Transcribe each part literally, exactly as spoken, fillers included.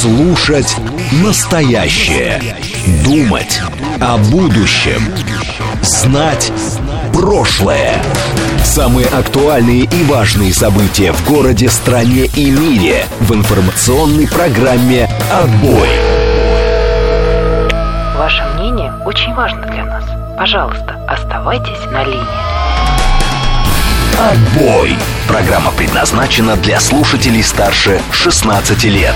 Слушать настоящее. Думать о будущем. Знать прошлое. Самые актуальные и важные события в городе, стране и мире в информационной программе «Отбой». Ваше мнение очень важно для нас. Пожалуйста, оставайтесь на линии. «Отбой». Программа предназначена для слушателей старше шестнадцати лет.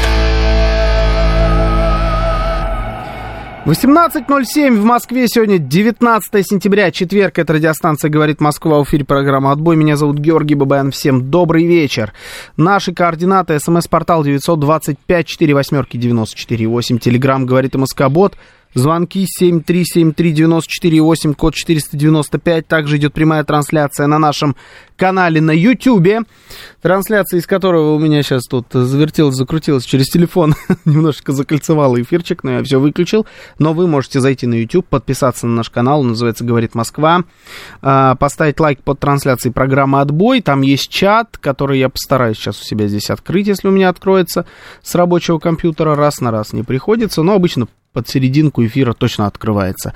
восемнадцать ноль семь в Москве. Сегодня девятнадцатое сентября, четверг. Это радиостанция «Говорит Москва». В эфире программа «Отбой». Меня зовут Георгий Бабаян. Всем добрый вечер. Наши координаты. СМС-портал девятьсот двадцать пять сорок восемь девяносто четыре восемь. Телеграм «Говорит МСК-бот». Звонки семь три семь три девяносто четыре восемь, код четыреста девяносто пять. Также идет прямая трансляция на нашем канале на Ютьюбе. Трансляция, из которого у меня сейчас тут завертелась, закрутилась через телефон. Немножечко закольцевала эфирчик, но я все выключил. Но вы можете зайти на YouTube, подписаться на наш канал. Он называется «Говорит Москва». Поставить лайк под трансляцией программы «Отбой». Там есть чат, который я постараюсь сейчас у себя здесь открыть, если у меня откроется с рабочего компьютера. Раз на раз не приходится, но обычно под серединку эфира точно открывается.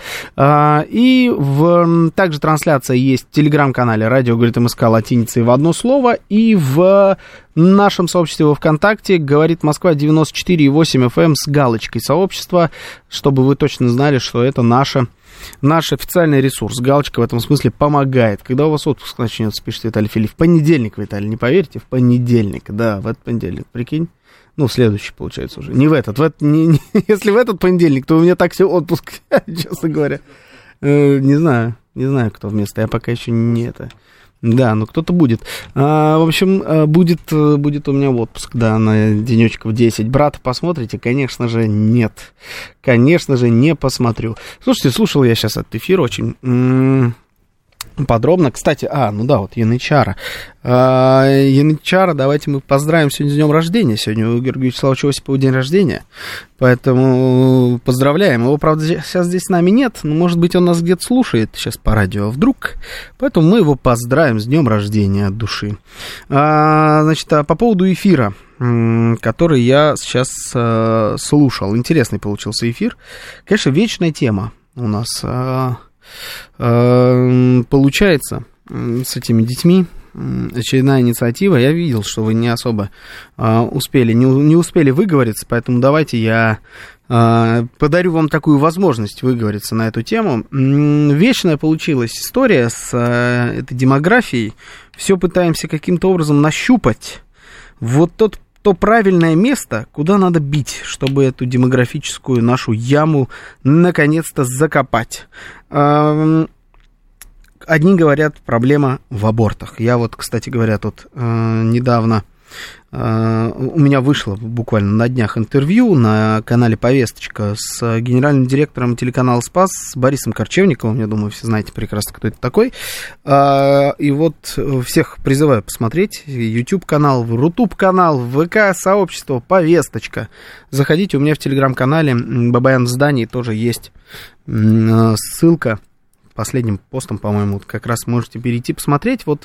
И в, также трансляция есть в телеграм-канале «Радио говорит МСК» латиницей в одно слово. И в нашем сообществе во ВКонтакте «Говорит Москва» девяносто четыре и восемь эф эм с галочкой сообщества, чтобы вы точно знали, что это наше, наш официальный ресурс. Галочка в этом смысле помогает. Когда у вас отпуск начнется, пишет Виталий Филипп. В понедельник, Виталий, не поверите, в понедельник. Да, в этот понедельник, прикинь. Ну, следующий, получается, уже. Не в этот. В этот не, не, если в этот понедельник, то у меня так себе отпуск, честно говоря. Э, не знаю. Не знаю, кто вместо. Я пока еще не это. Да, ну кто-то будет. А, в общем, будет, будет у меня отпуск, да, на денечков десять. Брата посмотрите? Конечно же, нет. Конечно же, не посмотрю. Слушайте, слушал я сейчас этот эфир очень... М- подробно. Кстати, а, ну да, вот Янычара. А, Янычара, давайте мы поздравим сегодня с днем рождения. Сегодня у Георгия Вячеславовича Осипова день рождения. Поэтому поздравляем. Его, правда, сейчас здесь с нами нет, но, может быть, он нас где-то слушает сейчас по радио, а вдруг. Поэтому мы его поздравим с днем рождения от души. А, значит, а по поводу эфира, который я сейчас а, слушал. Интересный получился эфир. Конечно, вечная тема у нас а, получается с этими детьми. Очередная инициатива. Я видел, что вы не особо а, успели, не, не успели выговориться, поэтому давайте я а, подарю вам такую возможность выговориться на эту тему. Вечная получилась история с а, этой демографией. Все пытаемся каким-то образом нащупать вот тот то правильное место, куда надо бить, чтобы эту демографическую нашу яму наконец-то закопать. Одни говорят, проблема в абортах. Я вот, кстати говоря, тут недавно... У меня вышло буквально на днях интервью на канале «Повесточка» с генеральным директором телеканала «Спас» с Борисом Корчевниковым. Я думаю, все знаете прекрасно, кто это такой. И вот всех призываю посмотреть. YouTube-канал, Рутуб-канал, ВК-сообщество «Повесточка». Заходите, у меня в телеграм-канале Бабаян в здании тоже есть ссылка. Последним постом, по-моему, как раз можете перейти посмотреть. Вот...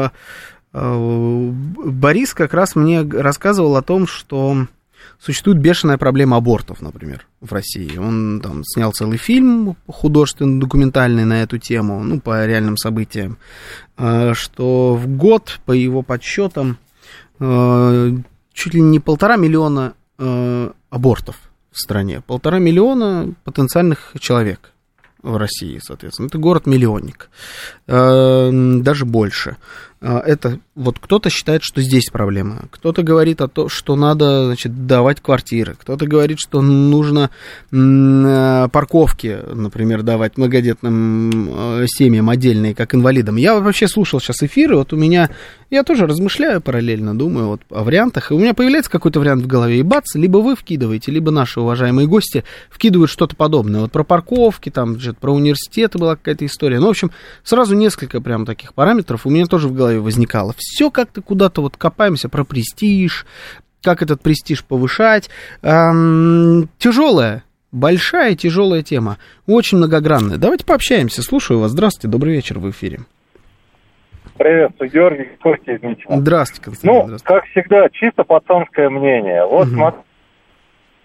Борис как раз мне рассказывал о том, что существует бешеная проблема абортов, например, в России. Он там снял целый фильм художественный, документальный на эту тему, ну, по реальным событиям, что в год, по его подсчетам, чуть ли не полтора миллиона абортов в стране, полтора миллиона потенциальных человек в России, соответственно. Это город-миллионник, даже больше. Это вот кто-то считает, что здесь проблема, кто-то говорит о том, что надо, значит, давать квартиры, кто-то говорит, что нужно парковки, например, давать многодетным семьям отдельные, как инвалидам. Я вообще слушал сейчас эфиры, вот у меня, я тоже размышляю параллельно, думаю вот о вариантах, и у меня появляется какой-то вариант в голове, и бац, либо вы вкидываете, либо наши уважаемые гости вкидывают что-то подобное. Вот про парковки, там, про университеты была какая-то история. Ну, в общем, сразу несколько прям таких параметров у меня тоже в голове возникало. Все как-то куда-то вот копаемся про престиж, как этот престиж повышать. Эм, тяжелая, большая тяжелая тема, очень многогранная. Давайте пообщаемся. Слушаю вас. Здравствуйте, добрый вечер, в эфире. Приветствую, Георгий, Костя из Мичмана. Здравствуйте, Константин. Ну, как всегда, чисто пацанское мнение. Вот, угу. смотрите,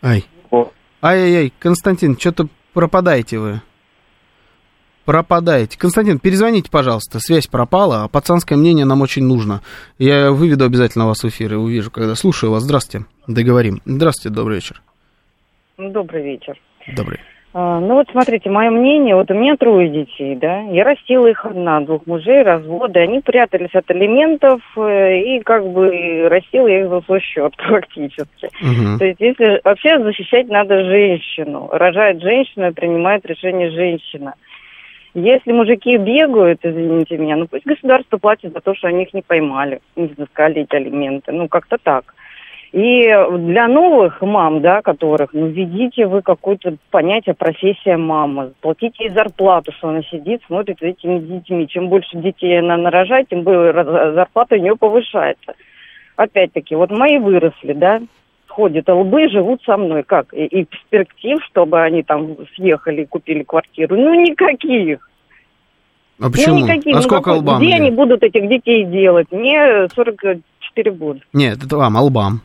Ай. Вот. Ай-яй-яй, Константин, что-то пропадаете вы. Пропадаете. Константин, перезвоните, пожалуйста. Связь пропала, а пацанское мнение нам очень нужно. Я выведу обязательно вас в эфир и увижу, когда слушаю вас. Здравствуйте. Договорим. Здравствуйте, добрый вечер. Добрый вечер. Добрый. А, ну вот смотрите, мое мнение, вот у меня трое детей, да, я растила их одна, двух мужей, разводы, они прятались от алиментов, э, и как бы растила я их за свой счет фактически. Угу. То есть если вообще защищать надо женщину, рожает женщина и принимает решение женщина. Если мужики бегают, извините меня, ну пусть государство платит за то, что они их не поймали, не взыскали эти алименты, ну как-то так. И для новых мам, да, которых, ну, введите вы какое-то понятие профессия мамы, платите ей зарплату, что она сидит, смотрит за этими детьми. Чем больше детей она нарожает, тем более зарплата у нее повышается. Опять-таки, вот мои выросли, да, ходят лбы, живут со мной. Как? И, и перспектив, чтобы они там съехали и купили квартиру? Ну, никаких. А почему? Ну, никаких. А Ну, сколько какой, лбам? Где Где? они будут этих детей делать? Мне сорок четыре года. Нет, это вам, а лбам.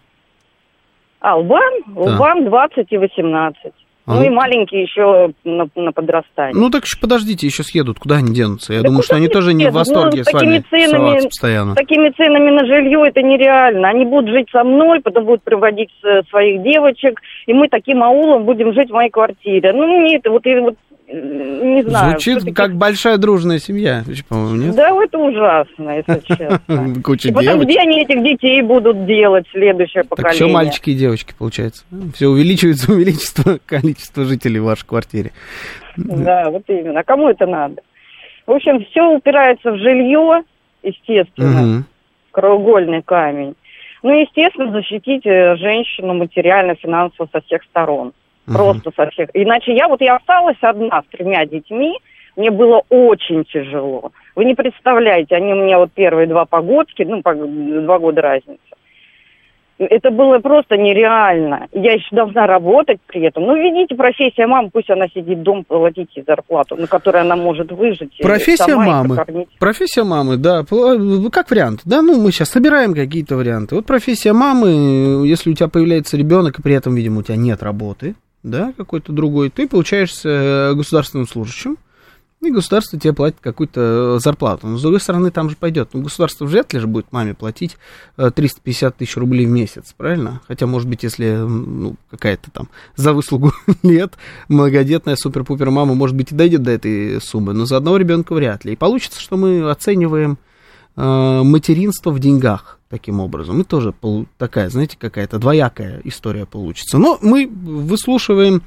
А, лбам? Да. Лбам двадцать и восемнадцать. А Ну ну- и маленькие еще на, на подрастание. Ну так еще подождите, еще съедут, куда они денутся? Я Да думаю, что куда они тоже не в съедут? восторге Ну, с вами такими ценами- тусоваться постоянно. С такими ценами на жилье это нереально. Они будут жить со мной, потом будут приводить э, своих девочек, и мы таким аулом будем жить в моей квартире. Ну, мне это вот, и вот э, не знаю. Звучит все-таки- как большая дружная семья, по-моему, нет? Да, это ужасно, если честно. Куча И потом, девочек. где они этих детей будут делать, следующее Так поколение? все мальчики и девочки, получается. Все увеличивается, увеличивается количество жителей в вашей квартире. Да, вот именно. А кому это надо? В общем, все упирается в жилье, естественно, Мгм. краеугольный камень. Ну, естественно, защитить э, женщину материально, финансово со всех сторон. Мгм. Просто со всех. Иначе я вот я осталась одна с тремя детьми, мне было очень тяжело. Вы не представляете, они у меня вот первые два погодки, ну, по- два года разница. Это было просто нереально. Я еще должна работать при этом. Ну, видите, профессия мамы, пусть она сидит дома, платить ей зарплату, на которой она может выжить. и Профессия сама их мамы. прокормить. Профессия мамы, да, пл- как вариант. Да, ну, мы сейчас собираем какие-то варианты. Вот профессия мамы, если у тебя появляется ребенок, и при этом, видимо, у тебя нет работы, да, какой-то другой, ты получаешься государственным служащим, и государство тебе платит какую-то зарплату. Но, с другой стороны, там же пойдет. Ну, государство вряд ли же будет маме платить триста пятьдесят тысяч рублей в месяц, правильно? Хотя, может быть, если ну, какая-то там за выслугу лет многодетная супер-пупер мама, может быть, и дойдет до этой суммы, но за одного ребенка вряд ли. И получится, что мы оцениваем э, материнство в деньгах таким образом. И тоже полу- такая, знаете, какая-то двоякая история получится. Но мы выслушиваем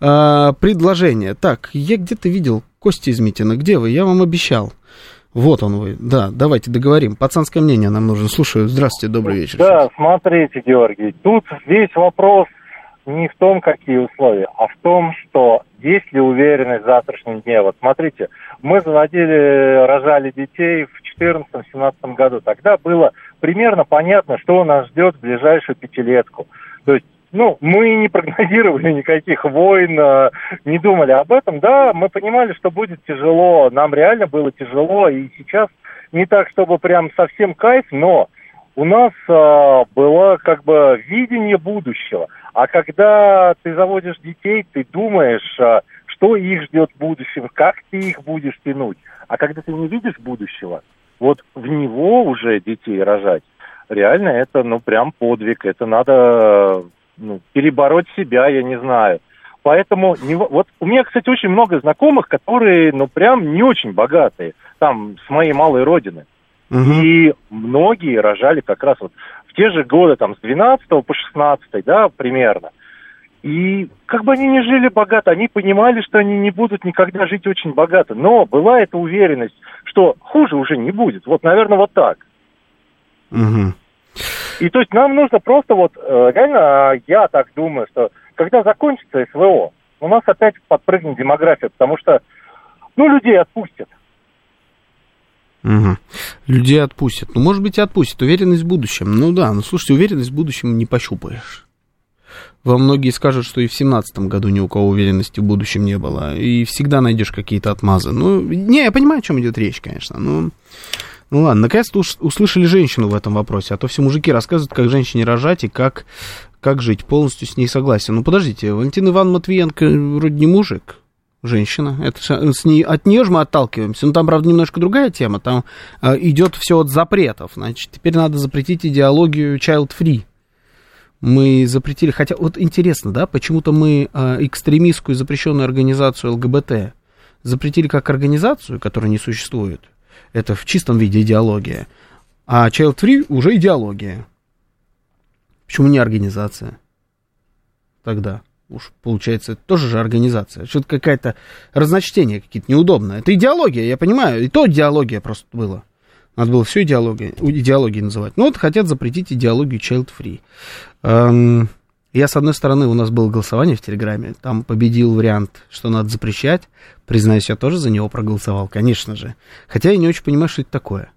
э, предложение. Так, я где-то видел Костя из Митина. Где вы? Я вам обещал. Вот он вы. Да, давайте договорим. Пацанское мнение нам нужно. Слушаю. Здравствуйте, добрый вечер. Да, смотрите, Георгий, тут весь вопрос не в том, какие условия, а в том, что есть ли уверенность в завтрашнем дне. Вот смотрите, мы заводили, рожали детей в четырнадцатом-семнадцатом году. Тогда было примерно понятно, что нас ждет в ближайшую пятилетку. То есть, ну, мы не прогнозировали никаких войн, не думали об этом. Да, мы понимали, что будет тяжело, нам реально было тяжело, и сейчас не так, чтобы прям совсем кайф, но у нас а, было как бы видение будущего. А когда ты заводишь детей, ты думаешь, а, что их ждет в будущем, как ты их будешь тянуть. А когда ты не видишь будущего, вот в него уже детей рожать, реально это, ну, прям подвиг. Это надо, ну, перебороть себя, я не знаю. Поэтому, не, вот у меня, кстати, очень много знакомых, которые, ну, прям не очень богатые, там, с моей малой родины. Угу. И многие рожали как раз вот в те же годы, там, с двенадцатого по шестнадцатый, да, примерно. И как бы они не жили богато, они понимали, что они не будут никогда жить очень богато. Но была эта уверенность, что хуже уже не будет. Вот, наверное, вот так. Угу. И то есть нам нужно просто вот, реально, я так думаю, что когда закончится СВО, у нас опять подпрыгнет демография, потому что, ну, людей отпустят. Угу. Людей отпустят. Ну, может быть, и отпустят. Уверенность в будущем. Ну да, ну слушайте, уверенность в будущем не пощупаешь. Вам многие скажут, что и в семнадцатом году ни у кого уверенности в будущем не было. И всегда найдешь какие-то отмазы. Ну, не, я понимаю, о чем идет речь, конечно. Ну, ну ладно, наконец-то услышали женщину в этом вопросе. А то все мужики рассказывают, как женщине рожать и как, Как жить? Полностью с ней согласен. Ну, подождите, Валентин Иван Матвиенко вроде не мужик, женщина. Это, с ней, от нее же мы отталкиваемся. Ну, там, правда, немножко другая тема. Там э, идет все от запретов. Значит, теперь надо запретить идеологию child-free. Мы запретили, хотя вот интересно, да, почему-то мы э, экстремистскую запрещенную организацию ЛГБТ запретили как организацию, которая не существует. Это в чистом виде идеология. А child-free уже идеология. Почему не организация? Тогда уж получается, это тоже же организация. Что-то какая-то разночтение какие-то неудобные. Это идеология, я понимаю. И то идеология просто было. Надо было всю идеологию, идеологией называть. Ну вот хотят запретить идеологию child-free. Эм, я, с одной стороны, у нас было голосование в Телеграме. Там победил вариант, что надо запрещать. Признаюсь, я тоже за него проголосовал, конечно же. Хотя я не очень понимаю, что это такое.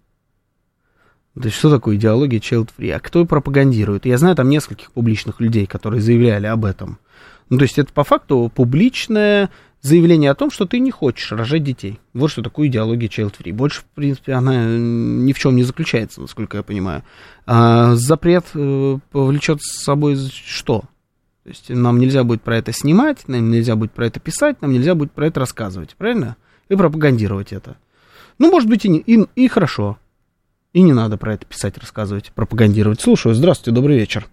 То есть, что такое идеология child-free? А кто пропагандирует? Я знаю там нескольких публичных людей, которые заявляли об этом. Ну, то есть, это по факту публичное заявление о том, что ты не хочешь рожать детей. Вот что такое идеология child-free. Больше, в принципе, она ни в чем не заключается, насколько я понимаю. А запрет повлечет с собой что? То есть, нам нельзя будет про это снимать, нам нельзя будет про это писать, нам нельзя будет про это рассказывать, правильно? И пропагандировать это. Ну, может быть, и, не, и, и хорошо. И не надо про это писать, рассказывать, пропагандировать. Слушаю. Здравствуйте, добрый вечер.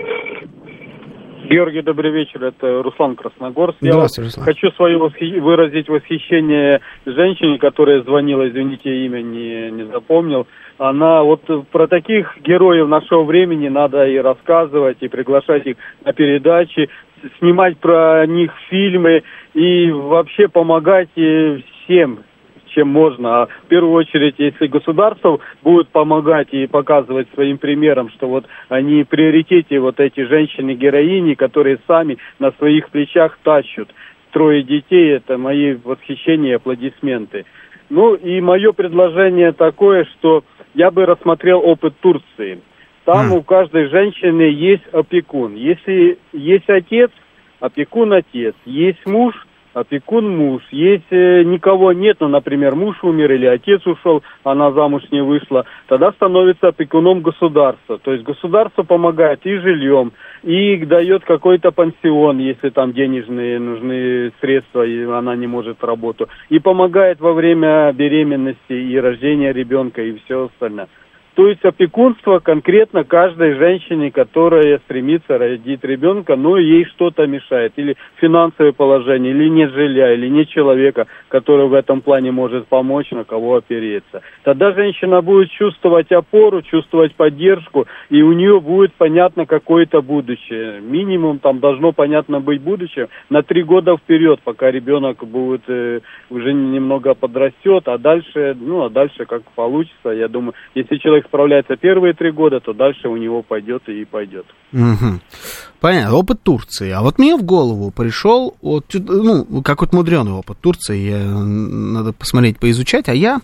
Георгий, добрый вечер. Это Руслан Красногорск. Я вот Руслан. хочу свое восхи... выразить восхищение женщине, которая звонила, извините, имя не, не запомнил. Она вот про таких героев нашего времени надо и рассказывать, и приглашать их на передачи, снимать про них фильмы и вообще помогать всем, чем можно. А в первую очередь, если государство будет помогать и показывать своим примером, что вот они в приоритете, вот эти женщины-героини, которые сами на своих плечах тащат трое детей, это мои восхищения и аплодисменты. Ну и мое предложение такое, что я бы рассмотрел опыт Турции. Там mm. у каждой женщины есть опекун. Если есть отец, опекун отец. Есть муж, опекун муж. Если никого нет, ну, например, муж умер или отец ушел, она замуж не вышла, тогда становится опекуном государства. То есть государство помогает и жильем, и дает какой-то пансион, если там денежные нужны средства, и она не может работать. И помогает во время беременности и рождения ребенка, и все остальное. То есть опекунство конкретно каждой женщине, которая стремится родить ребенка, но ей что-то мешает. Или финансовое положение, или нет жилья, или нет человека, который в этом плане может помочь, на кого опереться. Тогда женщина будет чувствовать опору, чувствовать поддержку, и у нее будет понятно какое-то будущее. Минимум там должно понятно быть будущее на три года вперед, пока ребенок будет э, уже немного подрастет, а дальше, ну, а дальше как получится, я думаю, если человек справляется первые три года, то дальше у него пойдет и пойдет. Угу. Понятно, опыт Турции. А вот мне в голову пришел, вот, ну, какой-то мудреный опыт Турции, я, надо посмотреть, поизучать, а я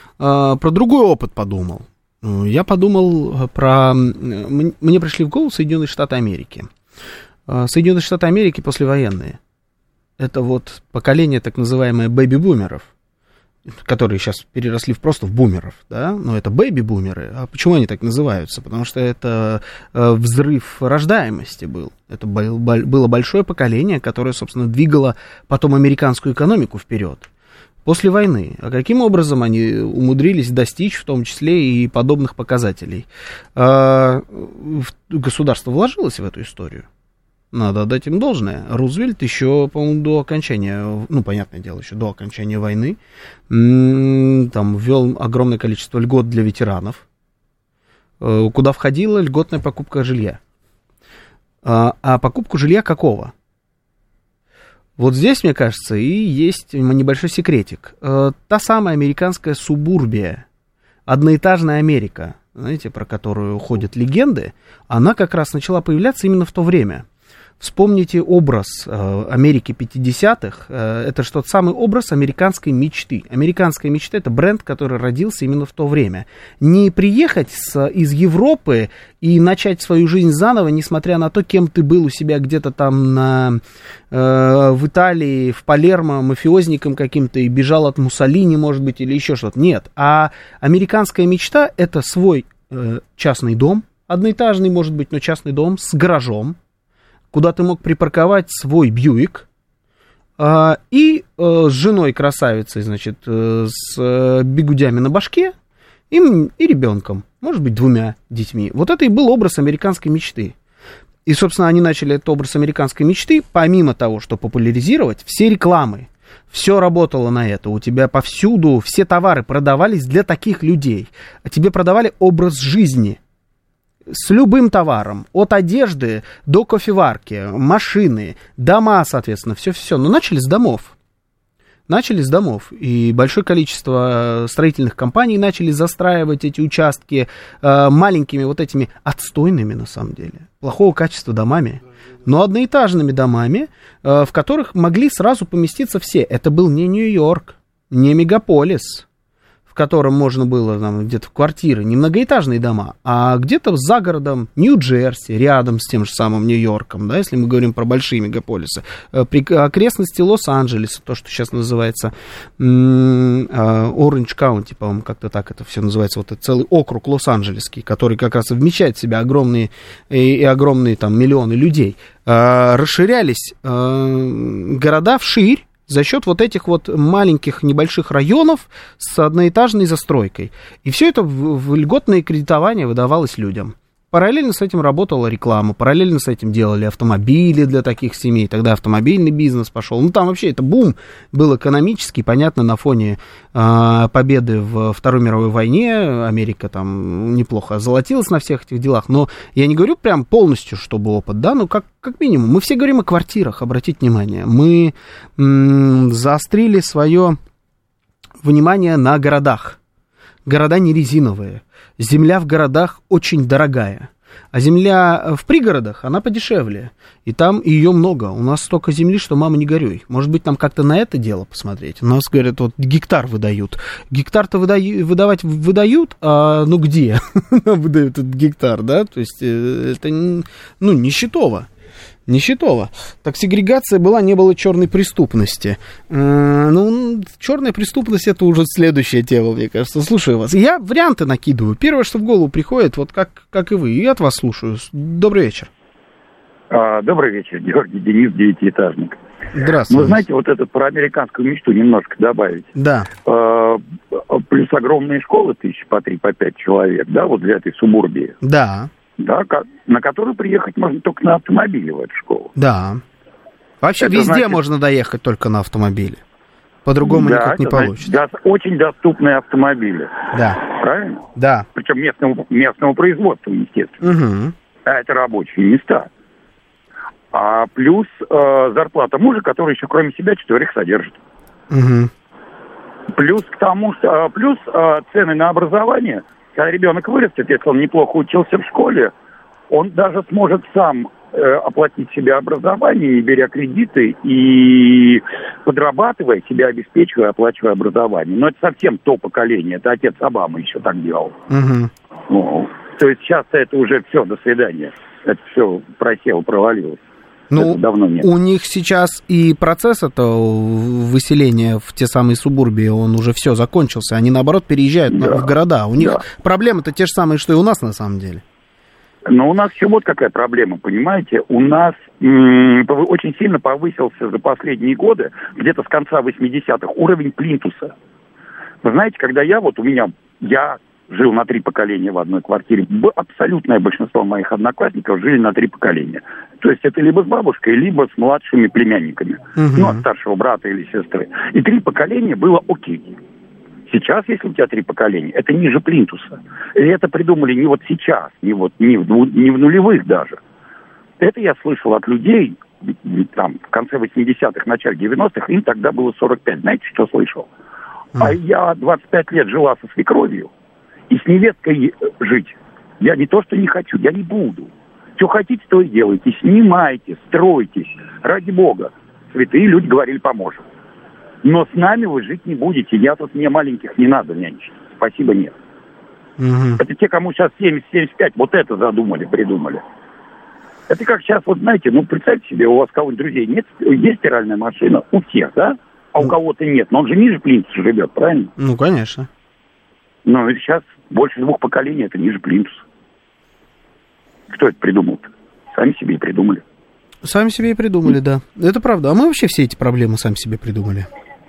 э, про другой опыт подумал. Я подумал про... Мне пришли в голову Соединенные Штаты Америки. Соединенные Штаты Америки послевоенные. Это вот поколение так называемое бэби-бумеров, которые сейчас переросли в просто в бумеров, да, но это бэби-бумеры. А почему они так называются? Потому что это э, взрыв рождаемости был. Это был, было большое поколение, которое, собственно, двигало потом американскую экономику вперед после войны. А каким образом они умудрились достичь, в том числе и подобных показателей? Э, государство вложилось в эту историю. Надо отдать им должное. Рузвельт еще, по-моему, до окончания, ну, понятное дело, еще до окончания войны, там ввел огромное количество льгот для ветеранов, куда входила льготная покупка жилья. А, а покупку жилья какого? Вот здесь, мне кажется, и есть небольшой секретик. Та самая американская субурбия, одноэтажная Америка, знаете, про которую ходят легенды, она как раз начала появляться именно в то время. Вспомните образ э, Америки пятидесятых, э, это что-то самый образ американской мечты. Американская мечта — это бренд, который родился именно в то время. Не приехать с, из Европы и начать свою жизнь заново, несмотря на то, кем ты был у себя где-то там на, э, в Италии, в Палермо, мафиозником каким-то, и бежал от Муссолини, может быть, или еще что-то. Нет, а американская мечта — это свой э, частный дом, одноэтажный, может быть, но частный дом с гаражом, куда ты мог припарковать свой Бьюик, э, и э, с женой красавицей, значит, э, с э, бигудями на башке, и, и ребенком, может быть, двумя детьми. Вот это и был образ американской мечты. И, собственно, они начали этот образ американской мечты, помимо того, что популяризировать, все рекламы. Все работало на это. У тебя повсюду все товары продавались для таких людей. А тебе продавали образ жизни. С любым товаром. От одежды до кофеварки, машины, дома, соответственно, все-все. Но начали с домов. Начали с домов. И большое количество строительных компаний начали застраивать эти участки э, маленькими вот этими отстойными, на самом деле, плохого качества домами, но одноэтажными домами, э, в которых могли сразу поместиться все. Это был не Нью-Йорк, не мегаполис, в котором можно было там, где-то в квартиры, не многоэтажные дома, а где-то за городом Нью-Джерси, рядом с тем же самым Нью-Йорком, да, если мы говорим про большие мегаполисы, при окрестности Лос-Анджелеса, то, что сейчас называется Оранж Каунти, по-моему, как-то так это все называется, вот этот целый округ Лос-Анджелесский, который как раз и вмещает в себя огромные и, и огромные там миллионы людей, расширялись города вширь, за счет вот этих вот маленьких небольших районов с одноэтажной застройкой. И все это в, в льготное кредитование выдавалось людям. Параллельно с этим работала реклама, параллельно с этим делали автомобили для таких семей. Тогда автомобильный бизнес пошел. Ну, там вообще это бум был экономический, понятно, на фоне э, победы в Второй мировой войне. Америка там неплохо озолотилась на всех этих делах. Но я не говорю прям полностью, чтобы опыт, да, ну, как, как минимум. Мы все говорим о квартирах, обратите внимание. Мы м- заострили свое внимание на городах. Города не резиновые. Земля в городах очень дорогая. А земля в пригородах, она подешевле. И там ее много. У нас столько земли, что мама не горюй. Может быть, нам как-то на это дело посмотреть? У нас, говорят, вот гектар выдают. Гектар-то выдаю, выдавать выдают, а ну где выдают этот гектар, да? То есть это, ну, нищетово. Нищетово. Так сегрегация была, не было черной преступности. Э, ну, черная преступность — это уже следующая тема, мне кажется. Слушаю вас. Я варианты накидываю. Первое, что в голову приходит, вот как, как и вы. И от вас слушаю. Добрый вечер. А, добрый вечер, Георгий, Денис, девятиэтажник. Здравствуйте. Вы знаете, вот это про американскую мечту немножко добавить. Да. А, плюс огромные школы, тысячи по три, по пять человек, да, вот для этой субурбии. Да. Да, на которую приехать можно только на автомобиле в эту школу. Да. Вообще это везде значит... можно доехать только на автомобиле. По-другому да, никак не получится. Да, очень доступные автомобили. Да. Правильно? Да. Причем местного, местного производства, естественно. Угу. А это рабочие места. А плюс э, зарплата мужа, который еще кроме себя четверых содержит. Угу. Плюс к тому, что, плюс э, цены на образование. Когда ребенок вырастет, если он неплохо учился в школе, он даже сможет сам э, оплатить себе образование, не беря кредиты и подрабатывая, себя обеспечивая, оплачивая образование. Но это совсем то поколение, это отец Обамы еще так делал. Угу. Ну, то есть сейчас это уже все, до свидания. Это все просело, провалилось. Ну, давно нет. У них сейчас и процесс этого выселения в те самые субурбии, он уже все закончился. Они, наоборот, переезжают да. в города. У них да. проблемы-то те же самые, что и у нас, на самом деле. Но у нас еще вот какая проблема, понимаете? У нас м- очень сильно повысился за последние годы, где-то с конца восьмидесятых, уровень плинтуса. Вы знаете, когда я, вот у меня, я... жил на три поколения в одной квартире. Абсолютное большинство моих одноклассников жили на три поколения. То есть это либо с бабушкой, либо с младшими племянниками. Uh-huh. Ну, от старшего брата или сестры. И три поколения было окей. Сейчас, если у тебя три поколения, это ниже плинтуса. И это придумали не вот сейчас, не, вот, не, в, не в нулевых даже. Это я слышал от людей, там, в конце восьмидесятых, начале девяностых, им тогда было сорок пять. Знаете, что слышал? Uh-huh. А я двадцать пять лет жила со свекровью. И с невесткой жить я не то, что не хочу, я не буду. Что хотите, то и делайте. Снимайте, стройтесь. Ради бога. Святые люди говорили, поможем. Но с нами вы жить не будете. Я тут, мне маленьких не надо нянчить. Спасибо, нет. Угу. Это те, кому сейчас семьдесят-семьдесят пять, вот это задумали, придумали. Это как сейчас, вот знаете, ну представьте себе, у вас кого-нибудь друзей нет, есть стиральная машина, у всех, да? А у кого-то нет. Но он же ниже плинтуса живет, правильно? Ну, конечно. Ну, и сейчас больше двух поколений, это ниже плинтуса. Кто это придумал-то? Сами себе и придумали. Сами себе и придумали, да. Это правда. А мы вообще все эти проблемы сами себе придумали.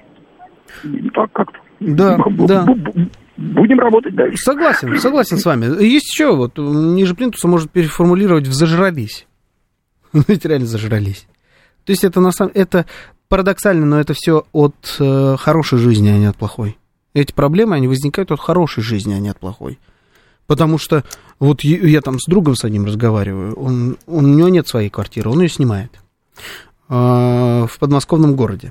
Так как-то. Да, да. Будем работать дальше. Согласен, согласен с вами. Есть еще, вот, ниже плинтуса может переформулировать в «зажрались». Ведь реально зажрались. То есть это, на самом... это парадоксально, но это все от э, хорошей жизни, а не от плохой. Эти проблемы, они возникают от хорошей жизни, а не от плохой. Потому что вот я там с другом с одним разговариваю, он, он, у него нет своей квартиры, он ее снимает э, в подмосковном городе.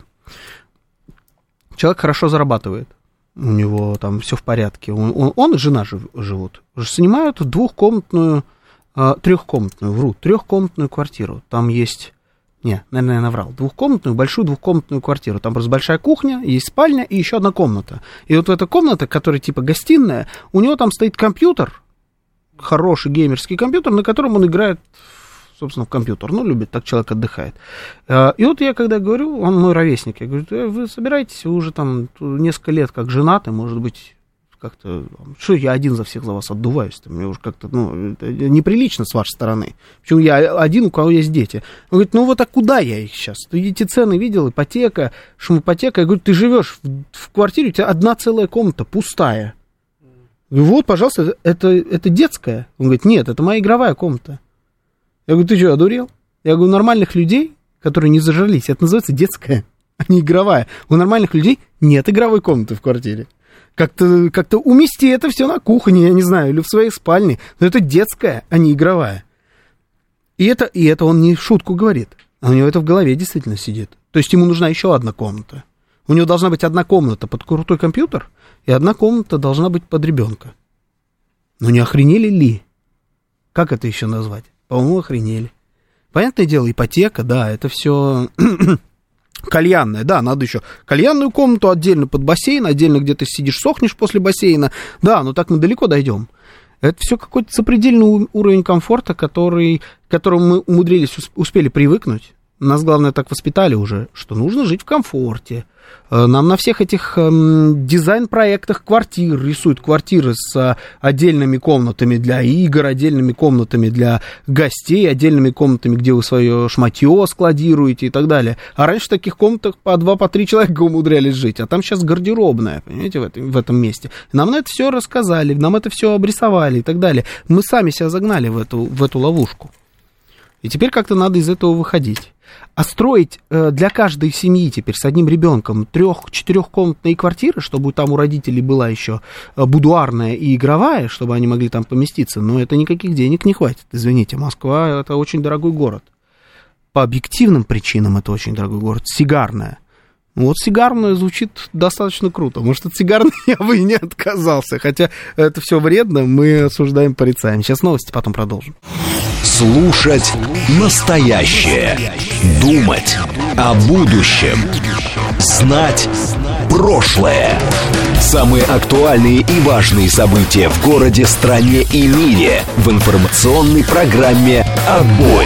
Человек хорошо зарабатывает. У него там все в порядке. Он, он, он и жена жив, живут. Снимают двухкомнатную, э, трехкомнатную, вру, трехкомнатную квартиру. Там есть, не, наверное, я наврал, двухкомнатную, большую двухкомнатную квартиру. Там просто большая кухня, есть спальня и еще одна комната. И вот эта комната, которая типа гостиная, у него там стоит компьютер, хороший геймерский компьютер, на котором он играет, собственно, в компьютер. Ну, любит, так человек отдыхает. И вот я когда говорю, он мой ровесник, я говорю, вы собираетесь, вы уже там несколько лет как женаты, может быть, как-то, что я один за всех за вас отдуваюсь, мне уже как-то, ну, это неприлично с вашей стороны. Почему я один, у кого есть дети? Он говорит, ну вот, а куда я их сейчас? Ты эти цены видел, ипотека, шумопотека. Я говорю, ты живешь в, в квартире, у тебя одна целая комната, пустая. Я говорю, вот, пожалуйста, это, это детская. Он говорит, нет, это моя игровая комната. Я говорю, ты что, одурел? Я говорю, у нормальных людей, которые не зажрались, это называется детская, а не игровая. У нормальных людей нет игровой комнаты в квартире. Как-то, как-то умести это все на кухне, я не знаю, или в своей спальне. Но это детская, а не игровая. И это, и это он не в шутку говорит. А у него это в голове действительно сидит. То есть ему нужна еще одна комната. У него должна быть одна комната под крутой компьютер, и одна комната должна быть под ребенка. Ну не охренели ли? Как это еще назвать? По-моему, охренели. Понятное дело, ипотека, да, это все кальянная, да, надо еще кальянную комнату отдельно под бассейн, отдельно где ты сидишь, сохнешь после бассейна. Да, но так мы далеко дойдем. Это все какой-то сопредельный уровень комфорта, который, к которому мы умудрились, успели привыкнуть. Нас, главное, так воспитали уже, что нужно жить в комфорте. Нам на всех этих эм, дизайн-проектах квартир рисуют квартиры с отдельными комнатами для игр, отдельными комнатами для гостей, отдельными комнатами, где вы свое шматье складируете и так далее. А раньше в таких комнатах по два, по три человека умудрялись жить, а там сейчас гардеробная, понимаете, в этом, в этом месте. Нам на это все рассказали, нам это все обрисовали и так далее. Мы сами себя загнали в эту, в эту ловушку. И теперь как-то надо из этого выходить. А строить э, для каждой семьи теперь с одним ребенком трех-четырехкомнатные квартиры, чтобы там у родителей была еще э, будуарная и игровая, чтобы они могли там поместиться, но это никаких денег не хватит. Извините, Москва — это очень дорогой город. По объективным причинам это очень дорогой город. Сигарная. Вот сигарная звучит достаточно круто. Может, от сигарной я бы и не отказался. Хотя это все вредно, мы осуждаем, порицаем. Сейчас новости, потом продолжим. Слушать настоящее. Думать о будущем. Знать прошлое. Самые актуальные и важные события в городе, стране и мире в информационной программе «Отбой».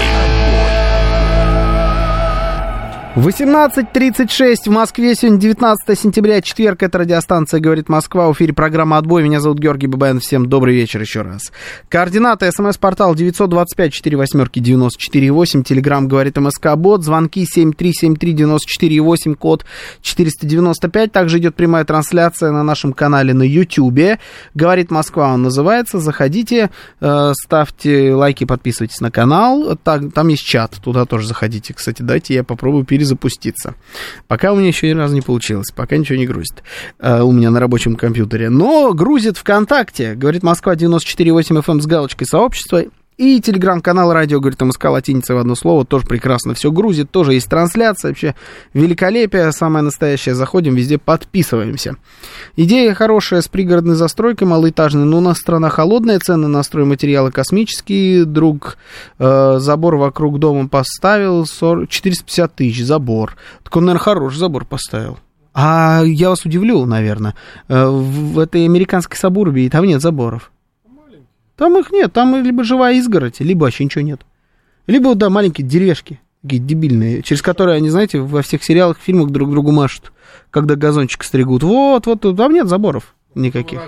восемнадцать тридцать шесть в Москве, сегодня девятнадцатое сентября, четверг, это радиостанция «Говорит Москва», в эфире программа «Отбой», меня зовут Георгий Бабаян, всем добрый вечер еще раз. Координаты, смс-портал девять два пять четыре восемь девяносто четыре восемь, телеграмм «Говорит МСК-бот», звонки семь три семь три девяносто четыре восемь, код четыреста девяносто пять, также идет прямая трансляция на нашем канале на Ютьюбе, «Говорит Москва» он называется, заходите, э, ставьте лайки, подписывайтесь на канал, так, там есть чат, туда тоже заходите, кстати, дайте я попробую перезапустить. запуститься. Пока у меня еще ни разу не получилось, пока ничего не грузит uh, у меня на рабочем компьютере. Но грузит ВКонтакте, говорит Москва девяносто четыре восемь эф эм с галочкой сообщества. И телеграм-канал радио, говорит МСК, латиница в одно слово, тоже прекрасно все грузит, тоже есть трансляция, вообще великолепие, самое настоящее, заходим, везде подписываемся. Идея хорошая, с пригородной застройкой, малоэтажной, но у нас страна холодная, цены на стройматериалы космические, друг э, забор вокруг дома поставил, четыреста пятьдесят тысяч, забор, так он, наверное, хороший забор поставил. А я вас удивлю, наверное, э, в этой американской сабурбии там нет заборов. Там их нет, там либо живая изгородь, либо вообще ничего нет. Либо, да, маленькие деревяшки, такие дебильные, через которые они, знаете, во всех сериалах, фильмах друг другу машут, когда газончик стригут. Вот, вот, там нет заборов никаких.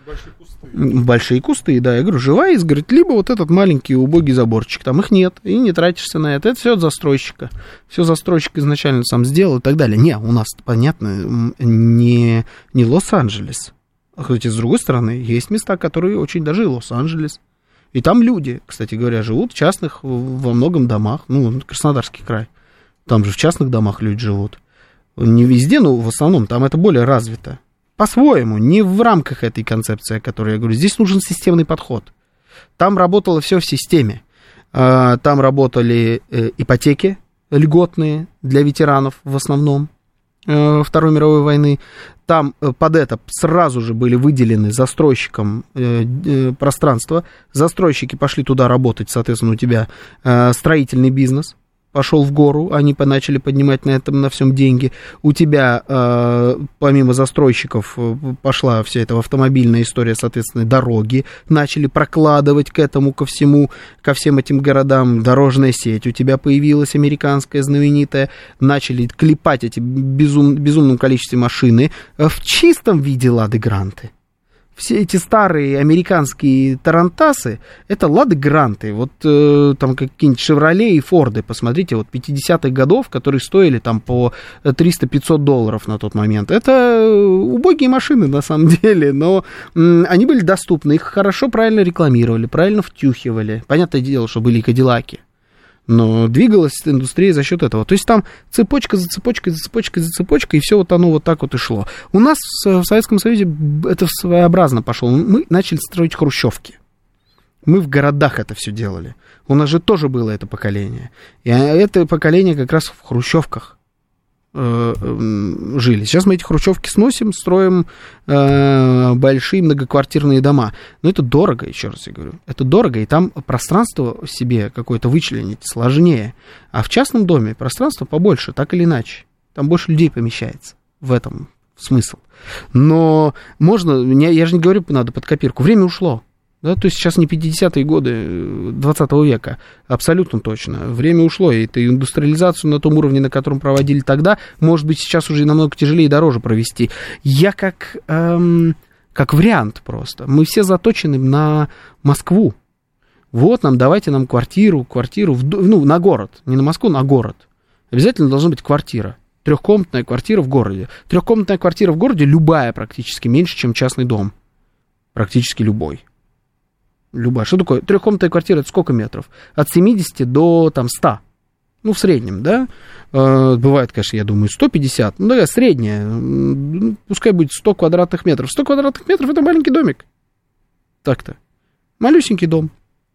Большие кусты. Большие кусты, да. Я говорю, живая изгородь, либо вот этот маленький убогий заборчик. Там их нет, и не тратишься на это. Это все от застройщика. Все застройщик изначально сам сделал и так далее. Не, у нас, понятно, не, не Лос-Анджелес. Хотя, с другой стороны, есть места, которые очень даже и Лос-Анджелес. И там люди, кстати говоря, живут в частных во многом домах. Ну, Краснодарский край. Там же в частных домах люди живут. Не везде, но в основном там это более развито. По-своему, не в рамках этой концепции, о которой я говорю. Здесь нужен системный подход. Там работало все в системе. Там работали ипотеки льготные для ветеранов в основном Второй мировой войны. Там под это сразу же были выделены застройщикам пространства. Застройщики пошли туда работать, соответственно, у тебя строительный бизнес пошел в гору, они начали поднимать на этом, на всем деньги. У тебя, э, помимо застройщиков, пошла вся эта автомобильная история, соответственно, дороги начали прокладывать к этому, ко всему, ко всем этим городам. Дорожная сеть у тебя появилась, американская, знаменитая. Начали клепать эти безум, безумном количестве машины в чистом виде Лады Гранты. Все эти старые американские тарантасы, это Лады Гранты, вот э, там какие-нибудь Шевроле и Форды, посмотрите, вот пятидесятых годов, которые стоили там по триста-пятьсот долларов на тот момент. Это убогие машины на самом деле, но м, они были доступны, их хорошо, правильно рекламировали, правильно втюхивали. Понятное дело, что были и кадиллаки. Но двигалась индустрия за счет этого. То есть там цепочка за цепочкой, за цепочкой, за цепочкой, и все вот оно вот так вот и шло. У нас в Советском Союзе это своеобразно пошло. Мы начали строить хрущевки. Мы в городах это все делали. У нас же тоже было это поколение. И это поколение как раз в хрущевках э, э, жили. Сейчас мы эти хрущевки сносим, строим э, большие многоквартирные дома. Но это дорого, еще раз я говорю. Это дорого, и там пространство себе какое-то вычленить сложнее. А в частном доме пространство побольше, так или иначе. Там больше людей помещается. В этом смысл. Но можно, я же не говорю, надо под копирку. Время ушло. Да, то есть сейчас не пятидесятые годы двадцатого века, абсолютно точно. Время ушло, и эту индустриализацию на том уровне, на котором проводили тогда, может быть, сейчас уже намного тяжелее и дороже провести. Я как, эм, как вариант просто. Мы все заточены на Москву. Вот нам, давайте нам квартиру, квартиру, в, ну, на город, не на Москву, на город. Обязательно должна быть квартира. Трехкомнатная квартира в городе. Трехкомнатная квартира в городе, любая практически, меньше, чем частный дом. Практически любой. Любая. Что такое? Трехкомнатная квартира, это сколько метров? От семидесяти до там, ста. Ну, в среднем, да? Э, бывает, конечно, я думаю, сто пятьдесят. Ну, да, средняя. Ну, пускай будет сто квадратных метров. сто квадратных метров — это маленький домик. Так-то. Малюсенький дом.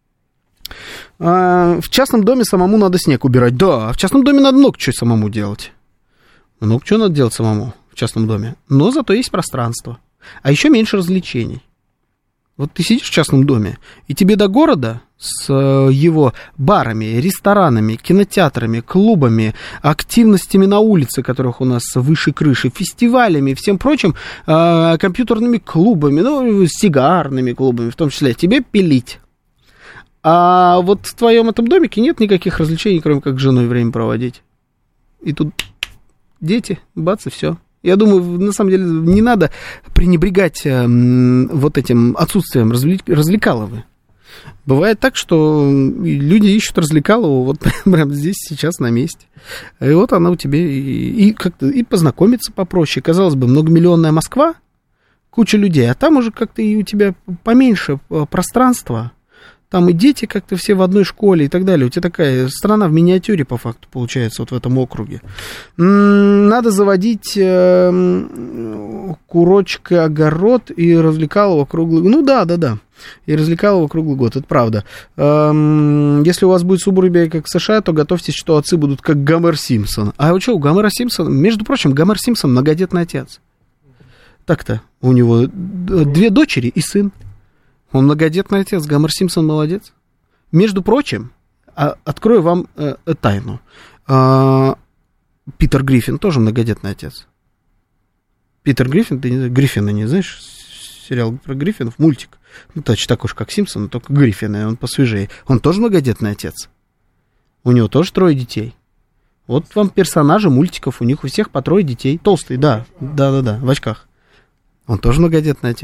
А в частном доме самому надо снег убирать. Да, в частном доме надо много чего самому делать. Много чего надо делать самому в частном доме. Но зато есть пространство. А еще меньше развлечений. Вот ты сидишь в частном доме, и тебе до города с его барами, ресторанами, кинотеатрами, клубами, активностями на улице, которых у нас выше крыши, фестивалями, всем прочим, компьютерными клубами, ну, сигарными клубами в том числе, тебе пилить. А вот в твоем этом домике нет никаких развлечений, кроме как с женой время проводить. И тут дети, бац, и все. Я думаю, на самом деле, не надо пренебрегать э, вот этим отсутствием развлек... развлекаловы. Бывает так, что люди ищут развлекалову вот прямо здесь, сейчас, на месте. И вот она у тебя и, и как-то и познакомиться попроще. Казалось бы, многомиллионная Москва, куча людей, а там уже как-то и у тебя поменьше пространства. Там и дети как-то все в одной школе и так далее. У тебя такая страна в миниатюре, по факту, получается, вот в этом округе. Надо заводить э, курочек и огород и развлекалово круглый год. Ну да, да, да. И развлекалово круглый год, это правда. Э, если у вас будет субурбия, как в США, то готовьтесь, что отцы будут как Гомер Симпсон. А вы что, у Гомера Симпсона, между прочим, Гомер Симпсон многодетный отец. Так-то, у него две дочери и сын. Он многодетный отец, Гомер Симпсон молодец. Между прочим, открою вам э, тайну. Э, Питер Гриффин тоже многодетный отец. Питер Гриффин, ты не, Гриффина не знаешь? Сериал про Гриффинов, мультик. Ну, точно такой же, как Симпсон, только Гриффин, он посвежее. Он тоже многодетный отец. У него тоже трое детей. Вот вам персонажи мультиков, у них у всех по трое детей. Толстый, да, да-да-да, в очках. Он тоже многодетный отец.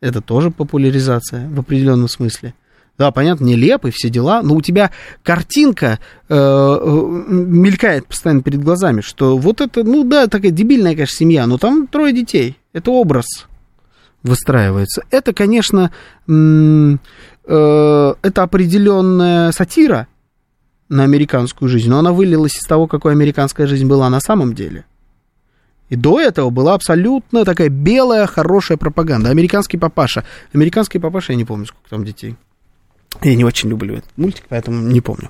Это тоже популяризация в определенном смысле. Да, понятно, нелепый, все дела, но у тебя картинка э, мелькает постоянно перед глазами, что вот это, ну да, такая дебильная, конечно, семья, но там трое детей. Это образ выстраивается. Это, конечно, м- э, это определенная сатира на американскую жизнь, но она вылилась из того, какой американская жизнь была на самом деле. И до этого была абсолютно такая белая, хорошая пропаганда. Американский папаша. Американский папаша, я не помню, сколько там детей. Я не очень люблю этот мультик, поэтому не помню.